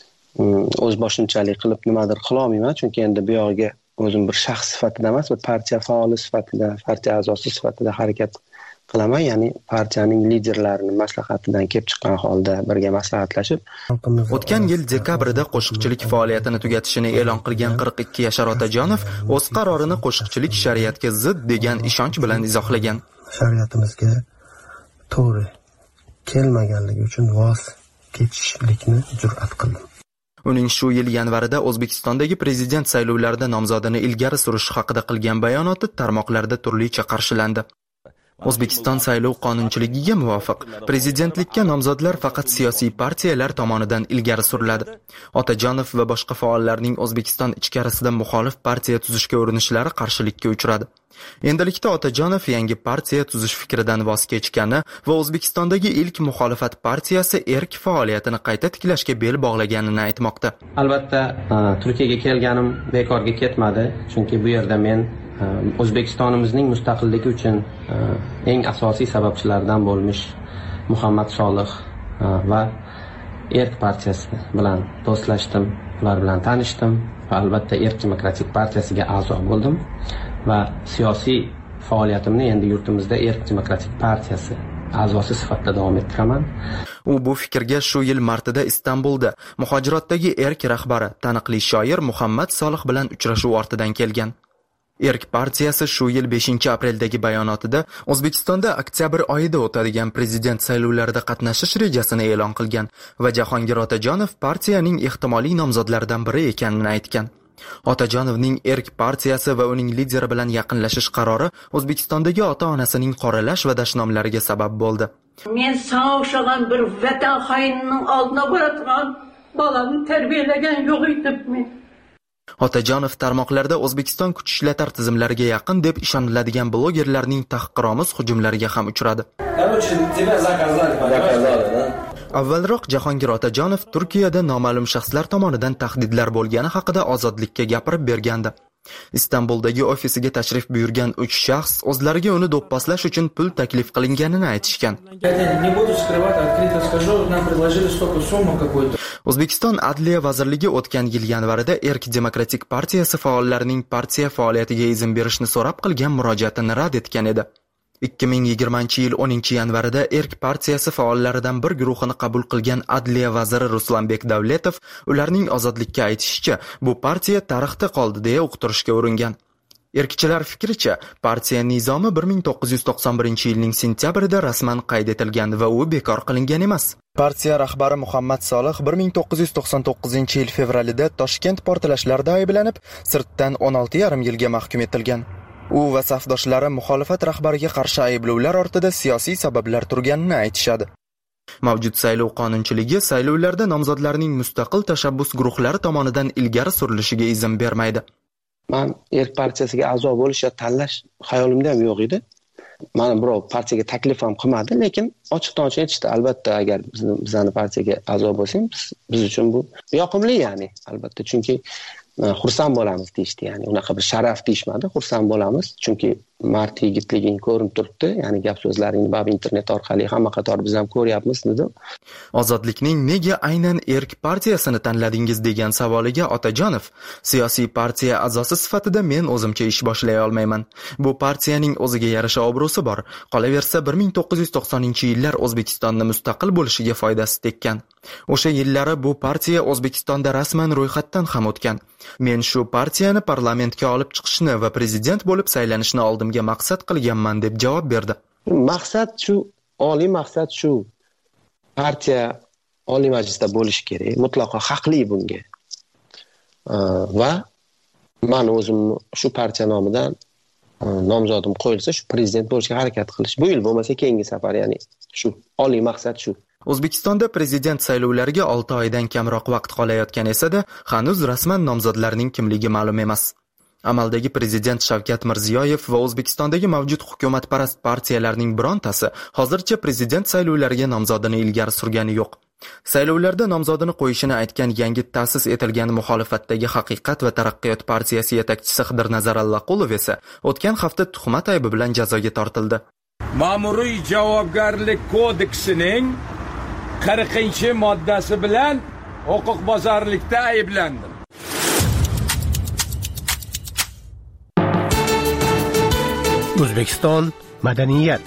o'z boshimchalik qilib nimadir qila olmayman, chunki endi bu yoqqa o'zim bir shaxs sifatida emas, bir partiya faoli sifatida, partiya a'zosi sifatida harakat qilaman, ya'ni partiyaning liderlarining maslahatidan kelib chiqqan holda birga maslahatlashib. O'tgan yil dekabrda qo'shiqchilik faoliyatini tugatishini e'lon qilgan 42 yashar Otajonov o'z qarorini qo'shiqchilik shariatga zid degan ishonch bilan izohlagan. Shariatimizga to'g'ri kelmaganligi uchun voz kechishlikni jur'at qildim. Uning shu yil yanvarida O'zbekistondagi prezident saylovlarida nomzodini ilgari surish haqida qilgan bayonoti tarmoqlarda turlicha qarshilandi. O'zbekiston saylov qonunchiligiga muvofiq prezidentlikka nomzodlar faqat siyosiy partiyalar tomonidan ilgari suriladi. Otajonov va boshqa faollarning O'zbekiston ichkarisida muxolif partiya tuzishga urinishlari qarshilikka uchradi. Endilikda Otajonov yangi partiya tuzish fikridan voz kechgani va O'zbekistondagi ilk muxolifat partiyasi Erk faoliyatini qayta tiklashga bel bog'laganini aytmoqda. Albatta, Turkiyaga kelganim bekorga ketmadi, chunki bu yerda men O'zbekistonimizning mustaqilligi uchun eng asosiy sababchilardan bo'lmish Muhammad Solih va Erk partiyasi bilan do'stlashdim, ular bilan tanishdim va albatta Erk demokratik partiyasiga a'zo bo'ldim va siyosiy faoliyatimni endi yurtimizda Erk demokratik partiyasi a'zosi sifatida davom ettiraman. U bu fikrga shu yil martida Istanbulda muhojirotdagi Erk rahbari, taniqli shoir Muhammad Solih bilan uchrashuv ortidan kelgan. Erk partiyasi shu yil 5-apreldagi bayonotida O'zbekistonda oktyabr oyida o'tadigan prezident saylovlarida qatnashish rejasini e'lon qilgan va Jahongir Otajonov partiyaning ehtimoliy nomzodlaridan biri ekanini aytgan. Otajonovning Erk partiyasi va uning lideri bilan yaqinlashish qarori O'zbekistondagi ota-onasining qoralash va dashnomlariga sabab bo'ldi. Men sağ o'xshagan bir vatan xoinining oldina boradigan bolamni tarbiyalagan yo'q edim men. Otajonov tarmoqlarda O'zbekiston kuch ishlatar tizimlariga yaqin deb ishoniladigan blogerlarning tahqiromuz hujumlariga ham uchradi. Avvalroq Jahongir Otajonov Turkiyada noma'lum shaxslar tomonidan tahdidlar bo'lgani haqida ozodlikka gapirib bergandi. Istanbuldagi ofisiga tashrif buyurgan 3 shaxs o'zlariga uni do'pposlash uchun pul taklif qilinganini aytishgan. O'zbekiston Adliya vazirligi o'tgan yil yanvarida Erk demokratik partiyasi faollarining partiya faoliyatiga izn berishni so'rab qilgan murojaatini rad etgan edi. 2020-yil 10-yanvarida Erk partiyasi faollaridan bir guruhini qabul qilgan Adliya vaziri Ruslanbek Davletov ularning ozodlikka aytishicha, bu partiya tarixda qoldi deya uqtirishga uringan. Erkchilar fikricha, partiya nizomi 1991-yilning sentyabrida rasman qayd etilgan va u bekor qilingan emas. Partiya rahbari Muhammad Solih 1999-yil fevralida Toshkent portlashlarida ayblanib, sirtdan 16,5 yilga mahkum etilgan. U va safdoshlari muxolifat rahbariga qarshi ayblovlar ortida siyosiy sabablar turganini aytishadi. Mavjud saylov qonunchiligi saylovlarda nomzodlarning mustaqil tashabbus guruhlari tomonidan ilgari surilishiga izn bermaydi. Men Erk partiyasiga a'zo bo'lish yo tanlash xayolimda ham yo'q edi. Mana birov partiyaga taklif ham qilmadi, lekin ochiqdan-ochiq aytishdi. Albatta, agar bizning partiyaga a'zo bo'lsang, biz uchun bu yoqimli, ya'ni albatta, chunki xursand bo'lamiz deyishdi, ya'ni unaqa bir sharaf deyishmadi, xursand bo'lamiz, chunki mard yigitliging ko'rinib turibdi, ya'ni gap so'zlaringni bab internet orqali hamma qator biz ham ko'ryapmiz dedim. Ozodlikning nega aynan Erk partiyasini tanladingiz degan savoliga Otajonov, siyosiy partiya a'zosi sifatida men o'zimcha ish boshlay olmayman. Bu partiyaning o'ziga yarasha obro'si bor. Qolaversa 1990-yillar O'zbekistonni mustaqil bo'lishiga foydasi tekkan. O'sha yillari bu partiya O'zbekistonda rasman ro'yxatdan ham o'tgan. Men shu partiyani parlamentga olib chiqishni va prezident bo'lib saylanishni oldimga maqsad qilganman deb javob berdi. Maqsad shu, oliy maqsad shu. Partiya oliy majlisda bo'lishi kerak, mutlaqo haqli bunga. Va men o'zim shu partiya nomidan nomzodim qo'yilsa, shu prezident bo'lishga harakat qilish. Bu yil bo'lmasa keyingi safar, ya'ni shu oliy maqsad shu. O'zbekistonda prezident saylovlariga 6 oydan kamroq vaqt qolayotgan esa-da, hanuz rasman nomzodlarning kimligi ma'lum emas. Amaldagi prezident Shavkat Mirziyoyev va O'zbekistondagi mavjud hukumatparast partiyalarning birontasi hozircha prezident saylovlariga nomzodini ilgari surgani yo'q. Saylovlarda nomzodini qo'yishini aytgan yangi ta'sis etilgan muxolifatdagi Haqiqat va taraqqiyot partiyasi yetakchisi Xidirnazar Allaqulov esa o'tgan hafta tuhmat aybi bilan jazoga tortildi. Ma'muriy javobgarlik kodeksining 40-moddasi bilan huquqbuzarlikda ayblandim. O'zbekiston madaniyat.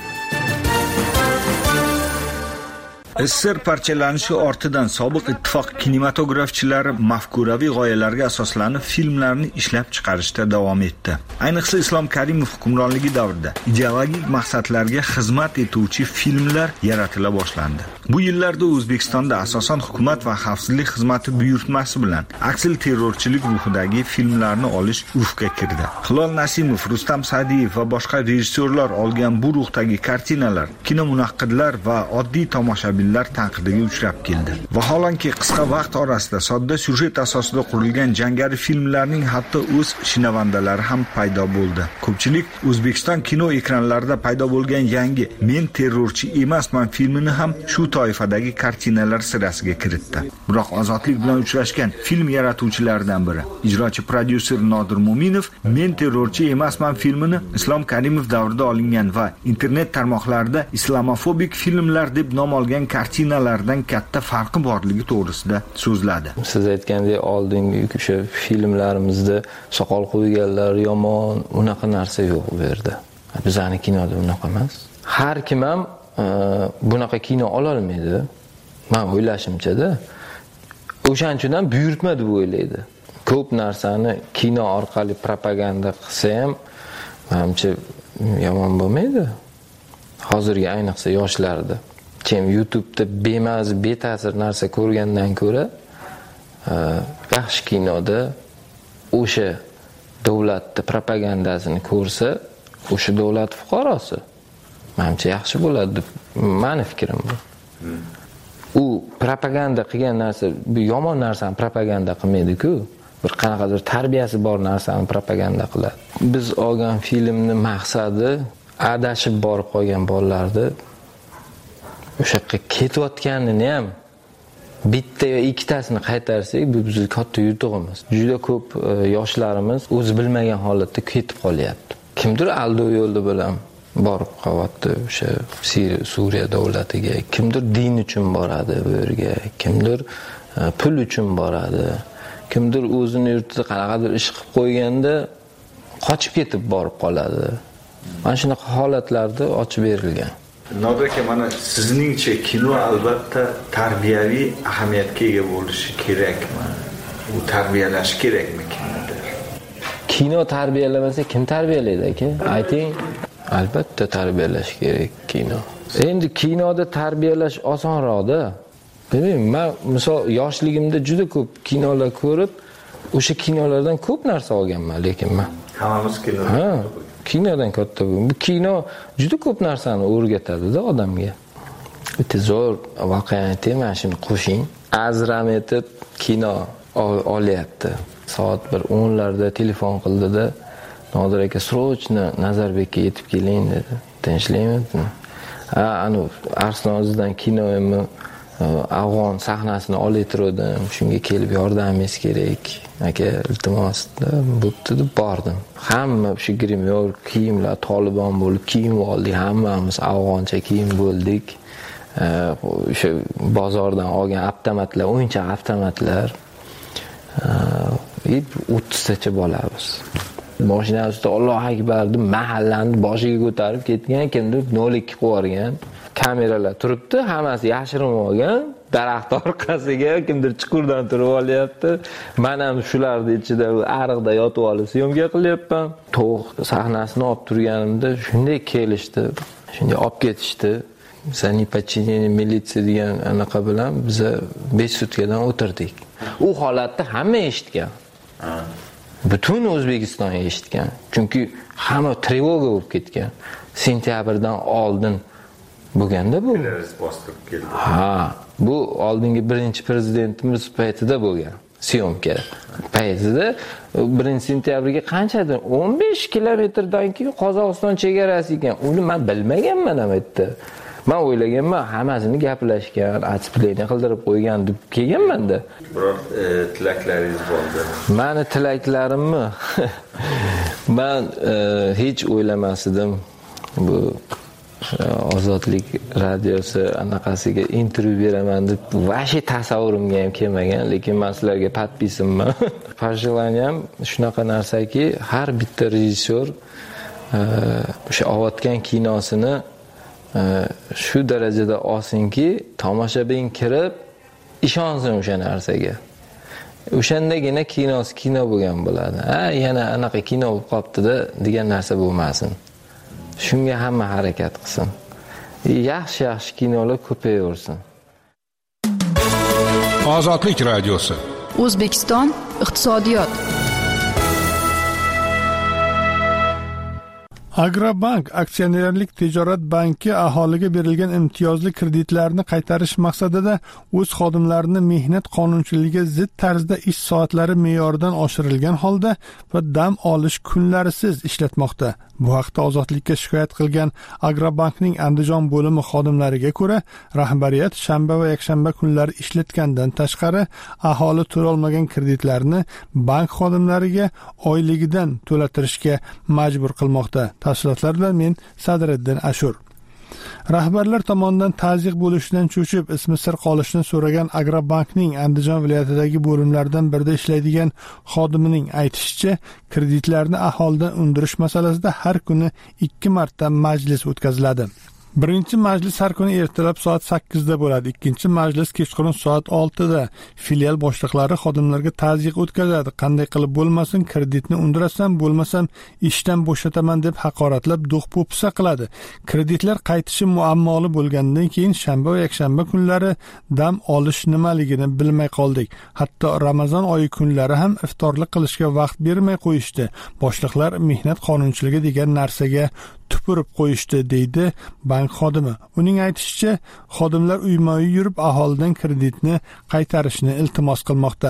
SSR parchalanishi ortidan sobiq ittifoq kinematografchilari mafkuraviy g'oyalarga asoslanib filmlarni ishlab chiqarishda davom etdi. Ayniqsa Islom Karimov hukmronligi davrida ideologik maqsadlarga xizmat etuvchi filmlar yaratila boshlandi. Bu yillarda O'zbekistonda asosan hukumat va xavfsizlik xizmati buyurtmasi bilan aksil terrorchilik ruhidagi filmlarni olish urfga kirdi. Hilol Nasimov, Rustam Sa'diyev va boshqa rejissyorlar olgan bu ruhdagi kartinalar kinomunaqqidlar va oddiy tomoshabinlar tanqidiga uchrab keldi. Vaholanki qisqa vaqt orasida sodda syujet asosida qurilgan jangari filmlarning hatto o'z shinavandalari ham paydo bo'ldi. Ko'pchilik O'zbekiston kino ekranlarida paydo bo'lgan yangi Men terrorchi emasman filmini ham shu toifadagi kartinalar sirasiga kiritdi. Biroq ozodlik bilan uchrashgan film yaratuvchilaridan biri, ijrochi prodyuser Nodir Mo'minov Men terrorchi emasman filmini Islom Karimov davrida olingan va internet tarmoqlarida islamofobik filmlar deb nom olgan kartinalardan katta farqi borligi to'g'risida so'zladi. Siz aytgandek oldingi o'sha filmlarimizda soqol qo'yganlar yomon, unaqa narsa yo'q bu yerda. Bizning kinoda unaqa emas. Har kim ham bunaqa kino ola olmaydi. Men o'ylashimcha-da. O'shaning uchun ham buyurtma deb o'ylaydi. Ko'p narsani kino orqali propaganda qilsa ham, menimcha yomon bo'lmaydi. Hozirgi ayniqsa yoshlarda. Kim YouTube'da beta'sir narsa ko'rgandan ko'ra, yaxshi kinoda o'sha davlatning propagandasini ko'rsa, o'sha davlat fuqarosi menimcha yaxshi bo'ladi deb meni fikrim bu. U propaganda qilgan narsa, bu yomon narsani propaganda qilmaydi-ku. Bir qanaqadir tarbiyasi bor narsani propaganda qiladi. Biz olgan filmni maqsadi adashib borib qolgan bolalarni o'sha yerga ketayotganini ham bitta yo ikkitasini qaytarsak, bu bizning katta yutug'imiz. Juda ko'p yoshlarimiz o'zi bilmagan holatda ketib qolyapti. Kimdir aldov yo'lda bilan borib qolyapti o'sha Suriya davlatiga, kimdir din uchun boradi bu yerga, kimdir pul uchun boradi, kimdir o'zini yurtida qanaqadir ish qilib qo'yganda qochib ketib borib qoladi. Mana shunaqa holatlarda ochib berilgan. Nodir aka, mana sizningcha kino albatta tarbiyaviy ahamiyatga ega bo'lishi kerakmi? U tarbiyalash kerakmi kimnidir? Kino tarbiyalamasa kim tarbiyalaydi aka? Ayting. Albatta tarbiyalash kerak kino. Endi kinoda tarbiyalash osonroqda. Bilmayman, men misol yoshligimda juda ko'p kinolar ko'rib, o'sha kinolardan ko'p narsa olganman, lekin men. Hammamiz kino. Ha, kinodan katta bu kino juda ko'p narsani o'rgatadi-da odamga. Bitta zo'r voqeani aytaman, shuni qo'shing. Azram etib kino olyapti. Soat 10larda telefon qildi-da, Nodir aka srochno Nazarbekka yetib keling dedi. Tinchlikmi? Ha, anu Arslonizdan kinoyimni afg'on sahnasini olaytirdim, shunga kelib yordamingiz kerak aka, iltimos bo'pti deb bordim. Hamma o'sha grimyor kiyimlar Tolibon bo'lib kiyim oldik, hammamiz afg'oncha kiyim bo'ldik. O'sha bozordan olgan avtomatlar, o'yinchoq avtomatlar, 30 tacha bolamiz. Mashina ustida Alloh akbar deb mahallani boshiga ko'tarib ketgan, kimdir 02 qo'yib yuborgan. Kameralar turibdi, hammasi yashirin olgan, daraxt orqasiga kimdir chuqurdan turib olyapti. Men ham shularning ichida ariqda yotib olib syomka qilyapman. To'q sahnasini olib turganimda shunday kelishdi, shunday olib ketishdi. Sani подчинение militsiya degan anaqa bilan biz 5 sutkadan o'tirdik. U holatda hamma eshitgan. Butun O'zbekiston eshitgan. Chunki hamma trevoga bo'lib ketgan. Sentyabrdan oldin bo'lganda bu. Ha, bu oldingi birinchi prezidentimiz paytida bo'lgan. Syomka paytida 1-sentyabrga qanchadir 15 kilometrdan keyin Qozog'iston chegarasi ekan. Uni men bilmaganman ham aytdi. Men o'ylaganman, hammasini gaplashgan, atspitleniya qildirib qo'ygan deb kelganman-da. Biroq tilaklaringiz bo'ldi. Meni tilaklarimmi? Men hech o'ylamasdim bu Ozodlik radiosi anaqasiga intervyu beraman deb vashi tasavvurimga ham kelmagan, lekin men sizlarga podpisimman. Pожеланиям shunaqa narsaki, har bitta rejissyor o'sha olayotgan kinosini shu darajada olsinki, tomoshabin kirib ishonsin o'sha narsaga. O'shandagina kino bo'lgan bo'ladi. Yana anaqa kino bo'lib qopti-da degan narsa bo'lmasin. Shunga hamma harakat qilsin. Yaxshi kinolar ko'payaversin. Ozodlik radiosi. O'zbekiston iqtisodiyot. Agrobank aksionerlik tijorat banki aholiga berilgan imtiyozli kreditlarni qaytarish maqsadida o'z xodimlarini mehnat qonunchiligiga zid tarzda ish soatlari me'yoridan oshirilgan holda va dam olish kunlarisiz ishlatmoqda. Bu haqda Ozodlikka shikoyat qilgan Agrobankning Andijon bo'limi xodimlariga ko'ra, rahbariyat shanba va yakshanba kunlari ishlatgandan tashqari aholi to'lolmagan kreditlarni bank xodimlariga oyligidan to'latirishga majbur qilmoqda. Tafsilotlar bilan men Sadriddin Ashur. Rahbarlar tomonidan tazyiq bo'lishidan cho'chib, ismi sir qolishini so'ragan Agrobankning Andijon viloyatidagi bo'limlardan birida ishlaydigan xodimining aytishicha, kreditlarni aholidan undirish masalasida har kuni 2 marta majlis o'tkaziladi. Birinchi majlis har kuni ertalab soat 8 da bo'ladi. Ikkinchi majlis kechqurun soat 6 da. Filial boshliqlari xodimlarga tazyiq o'tkazadi. Qanday qilib bo'lmasin, kreditni undirasan, bo'lmasam ishdan bo'shataman deb haqoratlab do'q-po'pisa qiladi. Kreditlar qaytishi muammoli bo'lgandan keyin shanba va yakshanba kunlari dam olish nimaligini bilmay qoldik. Hatto Ramazon oyi kunlari ham iftorlik qilishga vaqt bermay qo'yishdi. Boshliqlar mehnat qonunchiligi degan narsaga tupurib qo'yishdi, deydi bank xodimi. Uning aytishicha, xodimlar uyma-uy yurib aholidan kreditni qaytarishni iltimos qilmoqda.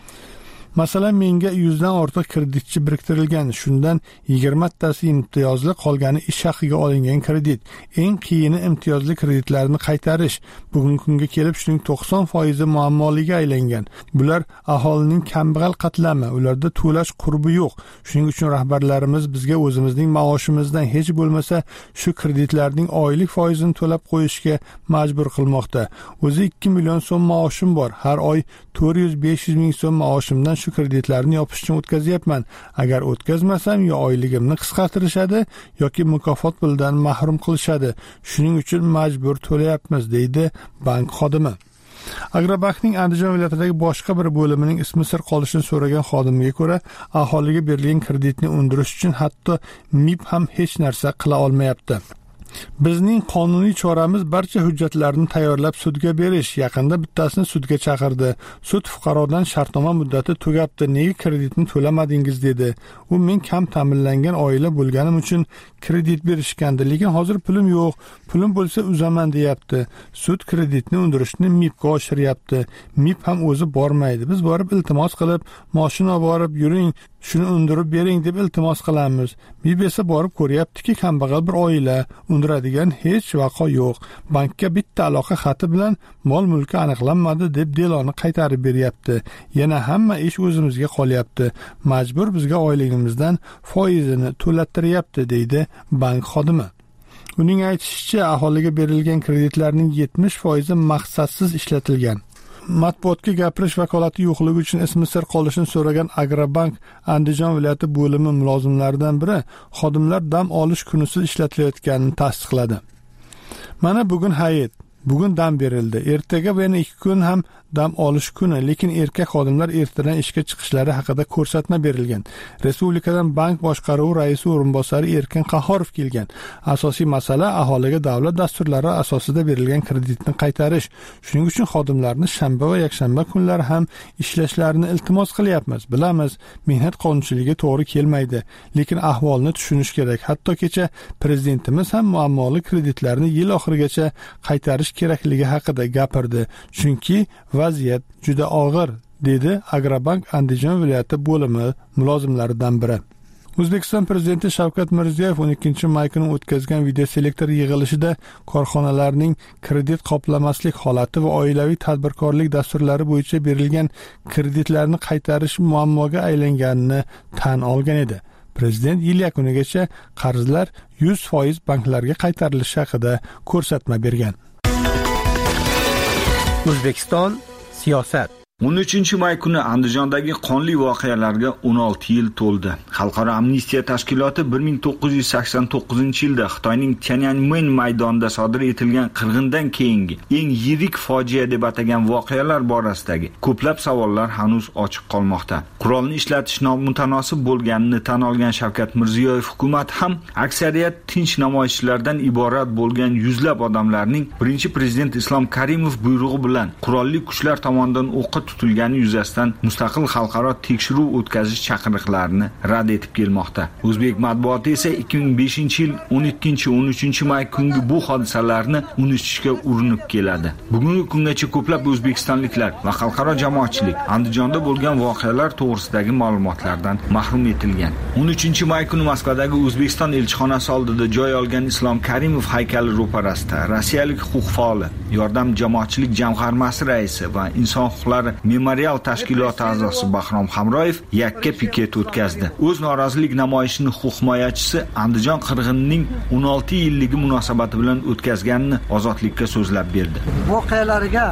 Masalan, menga 100 dan ortiq kreditchi biriktirilgan. Shundan 20 tasi imtiyozli, qolgani ish haqiga olingan kredit. Eng qiyini imtiyozli kreditlarni qaytarish. Bugungi kunga kelib shuning 90% muammoliga aylangan. Bular aholining kambag'al qatlami, ularda to'lash qurbi yo'q. Shuning uchun rahbarlarimiz bizga o'zimizning maoshimizdan hech bo'lmasa shu kreditlarning oylik foizini to'lab qo'yishga majbur qilmoqda. O'zi 2 million so'm maoshim bor. Har oy 400-500 ming so'm maoshimdan shu kreditlarni yopish uchun o'tkazyapman. Agar o'tkazmasam, yo oyligimni qisqartirishadi yoki mukofot pulidan mahrum qilishadi. Shuning uchun majbur to'layapmiz, deydi bank xodimi. Agrobankning Andijon viloyatidagi boshqa bir bo'limining ismi sir qolishini so'ragan xodimga ko'ra, aholiga berilgan kreditni undirish uchun hatto MIB ham hech narsa qila olmayapti. Bizning qonuniy choramiz barcha hujjatlarni tayyorlab sudga berish. Yaqinda bittasini sudga chaqirdi. Sud fuqarodan shartnoma muddati tugabdi. Nega kreditni to'lamadingiz dedi. U men kam ta'minlangan oila bo'lganim uchun kredit berishgandi, lekin hozir pulim yo'q, pulim bo'lsa uzaman deyapti. Sud kreditni undirishni MIBga oshiryapti. MIB ham o'zi bormaydi. Biz borib iltimos qilib, mashina borib yuring, shuni undirib bering deb iltimos qilamiz. MIB esa borib ko'ryaptiki, kambag'al bir oila, undiradigan hech vaqo yo'q. Bankka bitta aloqa xati bilan mol mulki aniqlanmadi deb deloni qaytarib beryapti. Yana hamma ish o'zimizga qolyapti. Majbur bizga oyligimizdan foizini to'lattiryapti, deydi bank xodimi. Uning aytishicha, aholiga berilgan kreditlarning 70% maqsadsiz ishlatilgan. Matbuotga gapirish vakolati yo'qligi uchun ismi sir qolishini so'ragan Agrobank Andijon viloyati bo'limi mulozimlaridan biri xodimlar dam olish kunisiz ishlatilayotganini tasdiqladi. Mana bugun hayit, bugun dam berildi. Ertaga va yana 2 kun ham dam olish kuni, lekin erkak xodimlar ertadan ishga chiqishlari haqida ko'rsatma berilgan. Respublikadan bank boshqaruvi raisi o'rinbosari Erkin Qahorov kelgan. Asosiy masala aholiga davlat dasturlari asosida berilgan kreditni qaytarish. Shuning uchun xodimlarni shanba va yakshanba kunlari ham ishlashlarini iltimos qilyapmiz. Bilamiz, mehnat qonunchiligiga to'g'ri kelmaydi, lekin ahvolni tushunish kerak. Hatto kecha prezidentimiz ham muammoli kreditlarni yil oxirigacha qaytarish kerakligi haqida gapirdi. Chunki vaziyat juda og'ir, dedi Agrobank Andijon viloyati bo'limi mulozimlaridan biri. O'zbekiston prezidenti Shavkat Mirziyoyev 12-may kuni o'tkazgan videoselektor yig'ilishida korxonalarning kredit qoplamaslik holati va oilaviy tadbirkorlik dasturlari bo'yicha berilgan kreditlarni qaytarish muammoga aylanganini tan olgan edi. Prezident yil yakunigacha qarzlar 100% banklarga qaytarilishi haqida ko'rsatma bergan. O'zbekiston siyosat. 13-may kuni Andijondagi qonli voqealarga 16 yil to'ldi. Xalqaro amnistiya tashkiloti 1989-yilda Xitoyning Tiananmen maydonida sodir etilgan qirg'indan keyingi eng yirik fojia deb atagan voqealar borasidagi ko'plab savollar hanuz ochiq qolmoqda. Qurolni ishlatish nomutanosib bo'lganini tan olgan Shavkat Mirziyoyev hukumat ham aksariyat tinch namoyishchilardan iborat bo'lgan yuzlab odamlarning birinchi prezident Islom Karimov buyrug'i bilan qurolli kuchlar tomonidan o'qqa tutilgani yuzasidan mustaqil xalqaro tekshiruv o'tkazish chaqiriqlarini rad etib kelmoqda. O'zbek matbuoti esa 2005-yil 12-13-may kungi bu hodisalarni unutishga urinib keladi. Bugungi kungacha ko'plab o'zbekistonliklar va xalqaro jamoatchilik Andijonda bo'lgan voqealar to'g'risidagi ma'lumotlardan mahrum etilgan. 13-may kuni Moskvadagi O'zbekiston elchixonasi oldida joy olgan Islom Karimov haykali ro'parasida rossiyalik huquq faoli, yordam jamoatchilik jamg'armasi raisi va inson huquqlari memorial tashkiloti a'zosi Bahrom Hamroyev yakka piket o'tkazdi. O'z norozilik namoyishini huquq himoyachisi Andijon qirg'inining 16 yilligi munosabati bilan o'tkazganini Ozodlikka so'zlab berdi. Voqealarga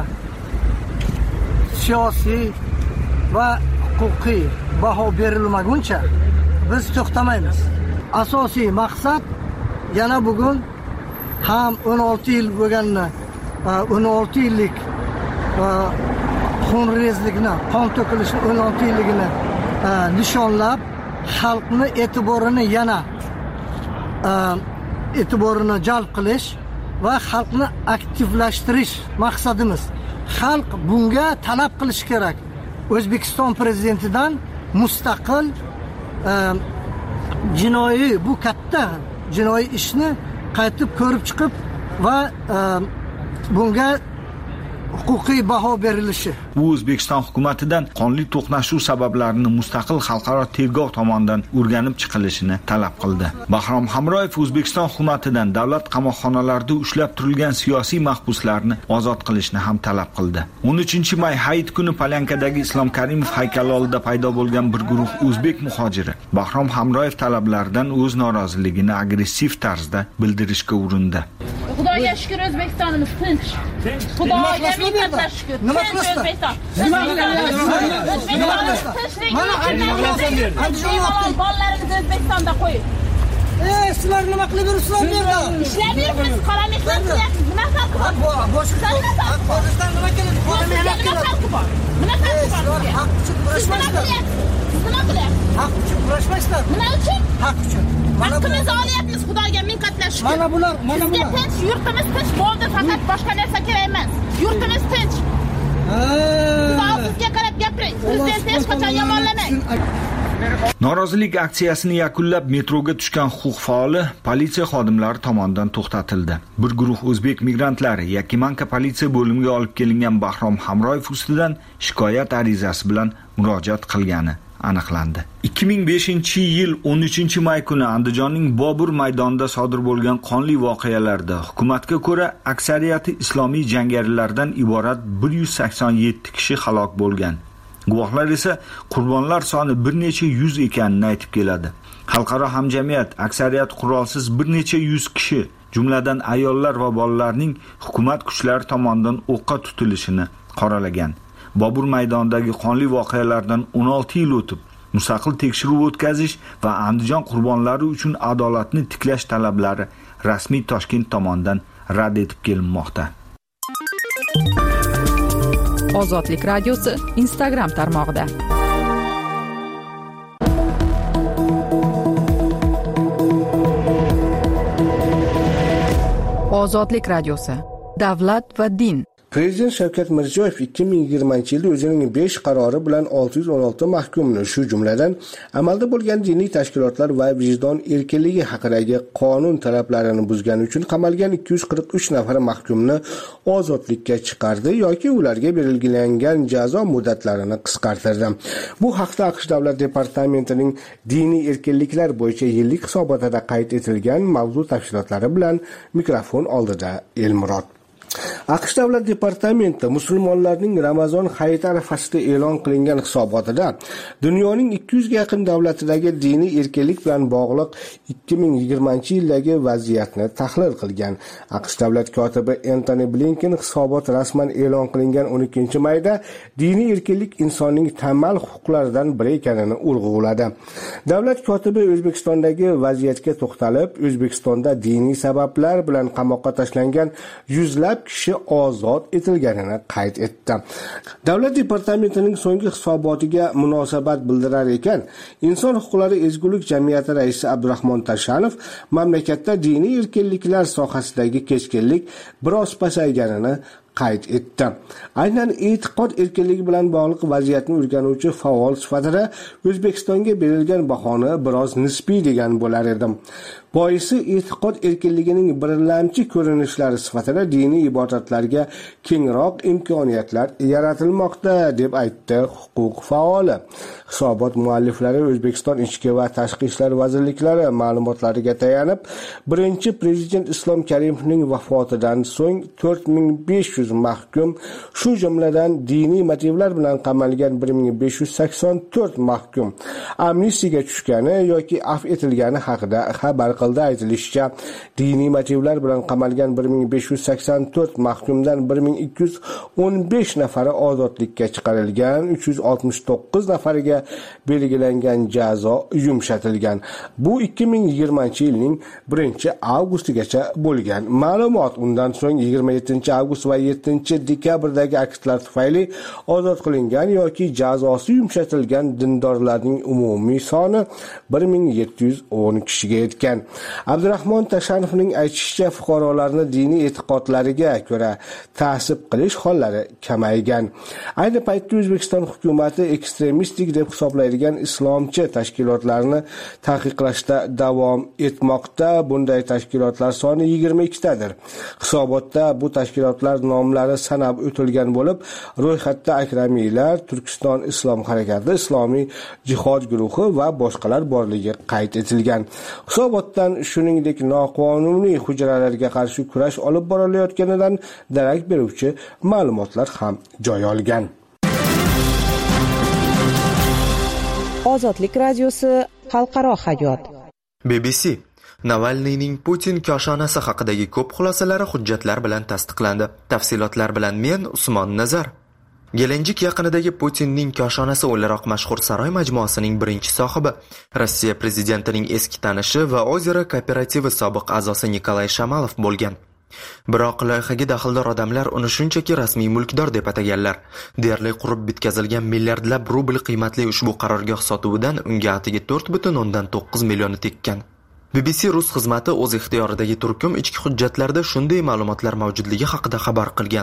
siyosiy va huquqiy baho berilmaguncha biz to'xtamaymiz. Asosiy maqsad yana bugun ham 16 yil bo'lganini, 16 yillik xunrezlikni, qon to'kilishni 16 yilligini nishonlab, xalqni e'tiborini yana e'tiborini jalb qilish va xalqni aktivlashtirish maqsadimiz. Xalq bunga talab qilish kerak. O'zbekiston prezidentidan mustaqil jinoiy, bu katta jinoiy ishni qaytib ko'rib chiqib va bunga huquqiy baho berilishi. U O'zbekiston hukumatidan qonli to'qnashuv sabablarini mustaqil xalqaro tergov tomonidan o'rganib chiqilishini talab qildi. Bahrom Hamroyev O'zbekiston hukumatidan davlat qamoqxonalarida ushlab turilgan siyosiy mahbuslarni ozod qilishni ham talab qildi. 13-may hayit kuni Palyankadagi Islom Karimov haykali oldida paydo bo'lgan bir guruh o'zbek muhojiri Bahrom Hamroyev talablaridan o'z noroziligini agressiv tarzda bildirishga urindi. Xudoga shukr, O'zbekistonimiz tinch. Xudoga minnatlar shukr. Nima qilasizlar? Bolalarimizni O'zbekistonda qo'yib. Sizlar nima qilib yuribsizlar bu yerda? Ishlab yuribmiz, qora mehnat qilyapmiz. Nima farqi bor? Boshqa Qozog'iston nima keladi? Qora mehnat qiladi. Nima farqi bor? Haq uchun kurashmaysizlar. Nima qilyapsiz? Haq uchun kurashmaysizlar. Nima uchun? Haq uchun. Haqqimizni olyapmiz, Xudoga ming qatlar shukr. Mana bular. Bizga tinch, yurtimiz tinch bo'ldi, faqat boshqa narsa kerak emas. Yurtimiz tinch. Biz og'zingizga qarab gapiring. Prezidentni hech qachon yomonlamang. Norozilik aksiyasini yakunlab metroga tushgan huquq faoli politsiya xodimlari tomonidan to'xtatildi. Bir guruh o'zbek migrantlari Yakimanka politsiya bo'limiga olib kelingan Bahrom Hamroyev ustidan shikoyat arizasi bilan murojaat qilgani aniqlandi. 2005-yil 13-may kuni Andijonning Bobur maydonida sodir bo'lgan qonli voqealarda hukumatga ko'ra aksariyati islomiy jangarilardan iborat 187 kishi halok bo'lgan. Guvohlar esa qurbonlar soni bir necha yuz ekanini aytib keladi. Xalqaro hamjamiyat aksariyat qurolsiz bir necha yuz kishi, jumladan ayollar va bolalarning hukumat kuchlari tomonidan o'qqa tutilishini qoralagan. Bobur maydonidagi qonli voqealardan 16 yil o'tib, mustaqil tekshiruv o'tkazish va Andijon qurbonlari uchun adolatni tiklash talablari rasmiy Toshkent tomonidan rad etib kelinmoqda. Ozodlik radiosi Instagram tarmog'ida. Ozodlik radiosi. Davlat va din. Prezident Shavkat Mirziyoyev 2020-yilda o'zining 5 qarori bilan 616 mahkumni, shu jumladan amalda bo'lgan diniy tashkilotlar va vijdon erkinligi haqidagi qonun talablarini buzgani uchun qamalgan 243 nafar mahkumni ozodlikka chiqardi yoki ularga belgilangan jazo muddatlarini qisqartirdi. Bu haqda AQSh Davlat departamentining diniy erkinliklar bo'yicha yillik hisobotida qayd etilgan mavzu tafsilotlari bilan mikrofon oldida Elmurod. AQSh Davlat departamenti musulmonlarning Ramazon hayiti arafasida e'lon qilingan hisobotida dunyoning 200 ga yaqin davlatidagi diniy erkinlik bilan bog'liq 2020-yildagi vaziyatni tahlil qilgan. AQSh davlat kotibi Antony Blinken hisobot rasman e'lon qilingan 12-mayda diniy erkinlik insonning tamal huquqlaridan biri ekanini urg'uladi. Davlat kotibi O'zbekistondagi vaziyatga to'xtalib, O'zbekistonda diniy sabablar bilan qamoqqa tashlangan yuzlab kishi ozod etilganini qayd etdi. Davlat departamentining so'nggi hisobotiga munosabat bildirar ekan, Inson huquqlari ezgulik jamiyati raisi Abdurahmon Tashanov mamlakatda diniy erkinliklar sohasidagi keskinlik biroz pasayganini qayd etdi. Aynan e'tiqod erkinligi bilan bog'liq vaziyatni o'rganuvchi faol sifatida O'zbekistonga berilgan bahoni biroz nisbiy degan bo'lar edim. Boisi e'tiqod erkinligining birlamchi ko'rinishlari sifatida diniy ibodatlarga kengroq imkoniyatlar yaratilmoqda, deb aytdi huquq faoli. Hisobot mualliflari O'zbekiston Ichki va Tashqi ishlar vazirliklari ma'lumotlariga tayanib, birinchi prezident Islom Karimovning vafotidan so'ng 4500 mahkum, shu jumladan diniy motivlar bilan qamalgan 1584 mahkum amnistiyaga tushgani yoki afv etilgani haqida xabar qildi. Aytilishicha, diniy motivlar bilan qamalgan 1584 mahkumdan 1215 nafari ozodlikka chiqarilgan, 369 nafariga belgilangan jazo yumshatilgan. Bu 2020-yilning 1-avgustigacha bo'lgan ma'lumot. Undan so'ng 27-avgust va 7-dekabrdagi aktlar tufayli ozod qilingan yoki jazosi yumshatilgan dindorlarning umumiy soni 1710 kishiga yetgan. Abdurahmon Tashanovning aytishicha, fuqarolarni diniy e'tiqodlariga ko'ra ta'sib qilish hollari kamaygan. Ayni paytda O'zbekiston hukumati ekstremistik deb hisoblaydigan islomchi tashkilotlarni taqiqlashda davom etmoqda. Bunday tashkilotlar soni 22 tadir. Hisobotda bu tashkilotlar nomlari sanab o'tilgan bo'lib, ro'yxatda akramiylar, Turkiston islom harakati, Islomiy jihod guruhi va boshqalar borligi qayd etilgan. Hisobotdan shuningdek noqonuniy hujralarga qarshi kurash olib borilayotganidan darak beruvchi ma'lumotlar ham joy olgan. Ozodlik radiosi xalqaro hayot. BBC Navalniyning Putin koshonasi haqidagi ko'p xulosalari hujjatlar bilan tasdiqlandi. Tafsilotlar bilan men Usmon Nazar. Gelenjik yaqinidagi Putinning koshonasi o'laroq mashhur saroy majmuasining birinchi sohibi, Rossiya prezidentining eski tanishi va o'zaro kooperativi sobiq a'zosi Nikolay Shamalov bo'lgan. Biroq loyihaga daxldor odamlar uni shunchaki rasmiy mulkdor deb ataganlar. Deyarli qurib bitkazilgan milliardlab rubl qiymatli ushbu qarorgoh sotuvidan unga atigi 4,9 millioni tekkan. BBC rus xizmati o'z ixtiyoridagi turkum ichki hujjatlarda shunday ma'lumotlar mavjudligi haqida xabar qilgan.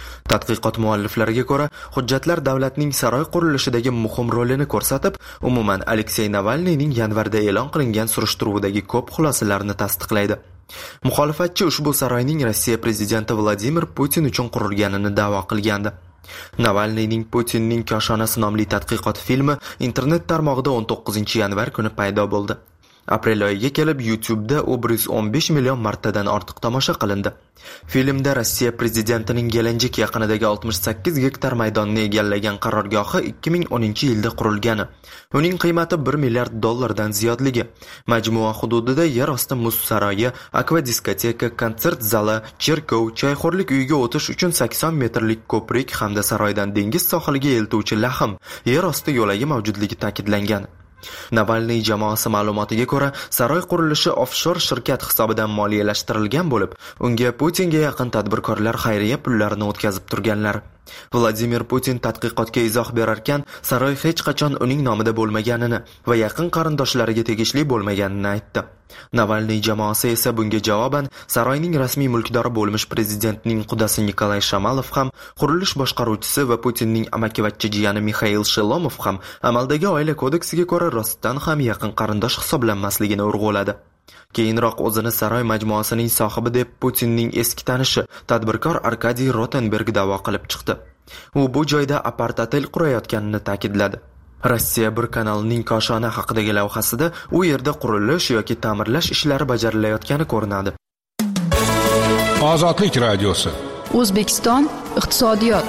Tadqiqot mualliflariga ko'ra, hujjatlar davlatning saroy qurilishidagi muhim rolini ko'rsatib, umuman Aleksey Navalniyning yanvarda e'lon qilingan surishtiruvdagi ko'p xulosalarni tasdiqlaydi. Muxolifatchi ushbu saroyning Rossiya prezidenti Vladimir Putin uchun qurilganini da'vo qilgandi. Navalniyning Putinning koshonasi nomli tadqiqot filmi internet tarmog'ida 19 yanvar kuni paydo bo'ldi. Aprel oyiga kelib YouTube'da u 115 million martadan ortiq tomosha qilindi. Filmda Rossiya prezidentining Gelenjik yaqinidagi 68 gektar maydonni egallagan qarorgohi 2010-yilda qurilgani. Uning qiymati $1 milliard dan ziyodligi. Majmua hududida yer osti muz saroyi, akvadiskoteka, konsert zali, cherkov, choyxo'rlik uyiga o'tish uchun 80 metrlik ko'prik hamda saroydan dengiz sohiliga eltuvchi lahm, yer osti yo'lagi mavjudligi ta'kidlangan. Navalniy jamoasi ma'lumotiga ko'ra, saroy qurilishi offshor shirkat hisobidan moliyalashtirilgan bo'lib, unga Putinga yaqin tadbirkorlar xayriya pullarini o'tkazib turganlar. Vladimir Putin tadqiqotga izoh berarkan, saroy hech qachon uning nomida bo'lmaganini va yaqin qarindoshlariga tegishli bo'lmaganini aytdi. Navalniy jamoasi esa bunga javoban saroyning rasmiy mulkdori bo'lmish prezidentning qudasi Nikolay Shamalov ham, qurilish boshqaruvchisi va Putinning amakivachchi jiyani Mixail Shelomov ham amaldagi oila kodeksiga ko'ra rostdan ham yaqin qarindosh hisoblanmasligini urg'uladi. Keyinroq o'zini saroy majmuasining sohibi deb Putinning eski tanishi, tadbirkor Arkadiy Rotenberg da'vo qilib chiqdi. U bu joyda apart-otel qurayotganini ta'kidladi. Rossiya bir kanalining koshona haqidagi lavhasida u yerda qurilish yoki ta'mirlash ishlari bajarilayotgani ko'rinadi. Ozodlik radiosi. O'zbekiston iqtisodiyot.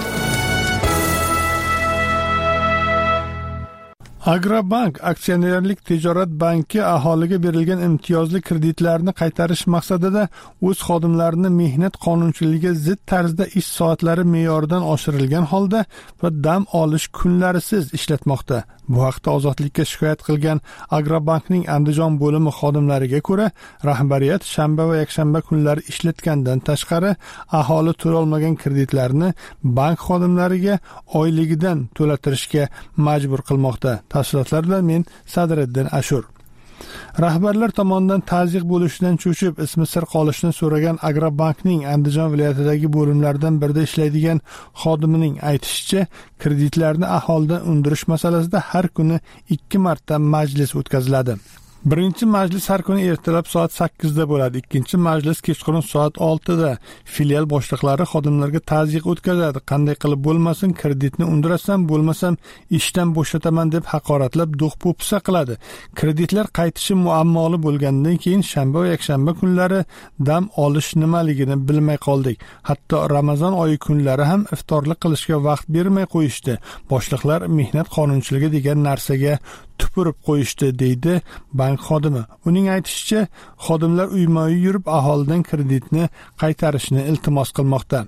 Agrobank aksionerlik tijorat banki aholiga berilgan imtiyozli kreditlarni qaytarish maqsadida o'z xodimlarini mehnat qonunchiligiga zid tarzda ish soatlari me'yoridan oshirilgan holda va dam olish kunlarisiz ishlatmoqda. Bu haqda Ozodlikka shikoyat qilgan Agrobankning Andijon bo'limi xodimlariga ko'ra, rahbariyat shanba va yakshanba kunlari ishlatgandan tashqari aholi to'la olmagan kreditlarni bank xodimlariga oyligidan to'latirishga majbur qilmoqda. Tafsilotlar bilan men Sadriddin Ashur. Rahbarlar tomonidan tazyiq bo'lishidan cho'chib, ismi sir qolishini so'ragan Agrobankning Andijon viloyatidagi bo'limlardan birida ishlaydigan xodimining aytishicha, kreditlarni aholidan undirish masalasida har kuni 2 marta majlis o'tkaziladi. Birinchi majlis har kuni ertalab soat 8 da bo'ladi. Ikkinchi majlis kechqurun soat 6 da. Filial boshliqlari xodimlarga tazyiq o'tkazadi. Qanday qilib bo'lmasin, kreditni undirasam, bo'lmasam ishdan bo'shataman deb haqoratlab, do'q-po'pisa qiladi. Kreditlar qaytishi muammoli bo'lgandan keyin shanba va yakshanba kunlari dam olish nimaligini bilmay qoldik. Hatto Ramazon oyi kunlari ham iftorlik qilishga vaqt bermay qo'yishdi. Boshliqlar mehnat qonunchiligi degan narsaga tupurib qo'yishdi, deydi bank xodimi. Uning aytishicha, xodimlar uyma-uy yurib aholidan kreditni qaytarishni iltimos qilmoqda.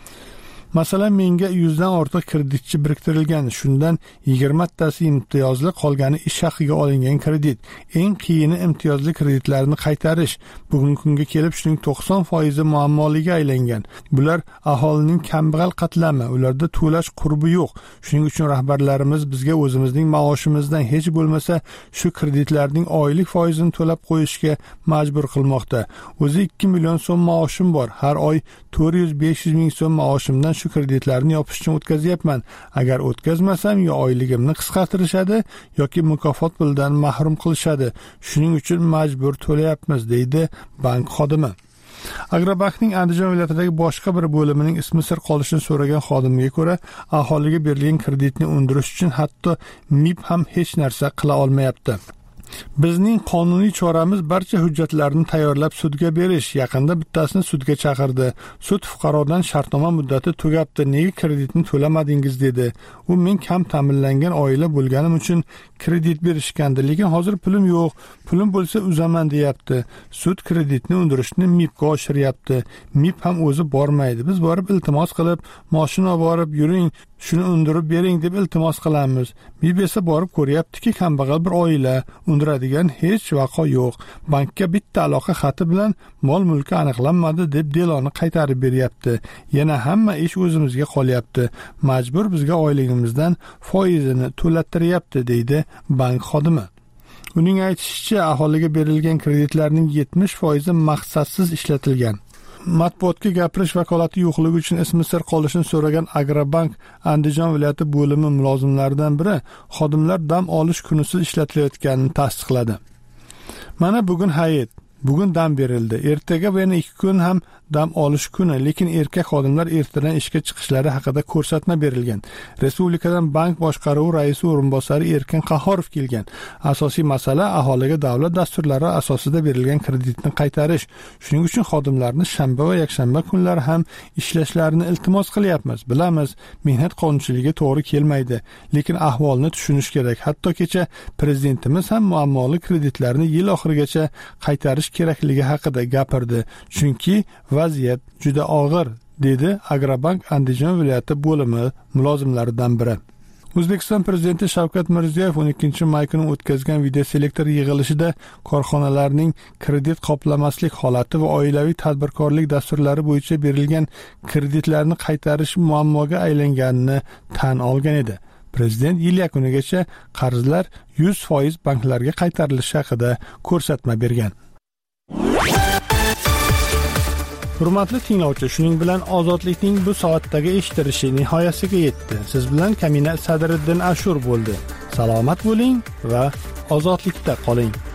Masalan, menga 100 dan ortiq kreditchi biriktirilgan. Shundan 20 tasi imtiyozli, qolgani ish haqiga olingan kredit. Eng qiyini imtiyozli kreditlarni qaytarish. Bugungi kunga kelib shuning 90% muammoliga aylangan. Bular aholining kambag'al qatlami, ularda to'lash qurbi yo'q. Shuning uchun rahbarlarimiz bizga o'zimizning maoshimizdan hech bo'lmasa shu kreditlarning oylik foizini to'lab qo'yishga majbur qilmoqda. O'zi 2 million so'm maoshim bor. Har oy 400-500 ming so'm maoshimdan shu kreditlarni yopish uchun o'tkazyapman. Agar o'tkazmasam, yo oyligimni qisqartirishadi yoki mukofot pulidan mahrum qilishadi. Shuning uchun majbur to'layapmiz, deydi bank xodimi. Agrobankning Andijon viloyatidagi boshqa bir bo'limining ismi sir qolishini so'ragan xodimga ko'ra, aholiga berilgan kreditni undirish uchun hatto MIB ham hech narsa qila olmayapti. Bizning qonuniy choramiz barcha hujjatlarni tayyorlab sudga berish. Yaqinda bittasini sudga chaqirdi. Sud fuqarodan shartnoma muddati tugabdi. Nega kreditni to'lamadingiz dedi. U men kam ta'minlangan oila bo'lganim uchun kredit berishgandi, lekin hozir pulim yo'q. Pulim bo'lsa uzaman deyapti. Sud kreditni undirishni MIBga oshiryapti. MIB ham o'zi bormaydi. Biz borib iltimos qilib, mashina olib borib yuring, shuni undirib bering deb iltimos qilamiz. MIB esa borib ko'ryaptiki, kambag'al bir oila, undiradigan hech vaqo yo'q. Bankka bitta aloqa xati bilan mol mulki aniqlanmadi deb deloni qaytarib beryapti. Yana hamma ish o'zimizga qolyapti. Majbur bizga oyligimizdan foizini to'lattiryapti, deydi bank xodimi. Uning aytishicha, aholiga berilgan kreditlarning 70% maqsadsiz ishlatilgan. matbuotga gapirish vakolati yo'qligi uchun ismi sir qolishini so'ragan Agrobank Andijon viloyati bo'limi mulozimlaridan biri xodimlar dam olish kunisiz ishlatilayotganini tasdiqladi. Mana bugun hayit, bugun dam berildi. Ertaga va yana 2 kun ham dam olish kuni, lekin erkak xodimlar ertadan ishga chiqishlari haqida ko'rsatma berilgan. Respublikadan bank boshqaruvi raisi o'rinbosari Erkin Qahorov kelgan. Asosiy masala aholiga davlat dasturlari asosida berilgan kreditni qaytarish. Shuning uchun xodimlarni shanba va yakshanba kunlari ham ishlashlarini iltimos qilyapmiz. Bilamiz, mehnat qonunchiligiga to'g'ri kelmaydi, lekin ahvolni tushunish kerak. Hatto kecha prezidentimiz ham muammoli kreditlarni yil oxirigacha qaytarish kerakligi haqida gapirdi. Chunki vaziyat juda og'ir, dedi Agrobank Andijon viloyati bo'limi mulozimlaridan biri. O'zbekiston prezidenti Shavkat Mirziyoyev 12-may kuni o'tkazgan videoselektor yig'ilishida korxonalarning kredit qoplamaslik holati va oilaviy tadbirkorlik dasturlari bo'yicha berilgan kreditlarni qaytarish muammoga aylanganini tan olgan edi. Prezident yil yakunigacha qarzlar 100% banklarga qaytarilishi haqida ko'rsatma bergan. Hurmatli tinglovchi, shuning bilan ozodlikning bu soatdagi eshitirishi nihoyasiga yetdi. Siz bilan Kamina Sadriddin Ashur bo'ldi. Salomat bo'ling va ozodlikda qoling.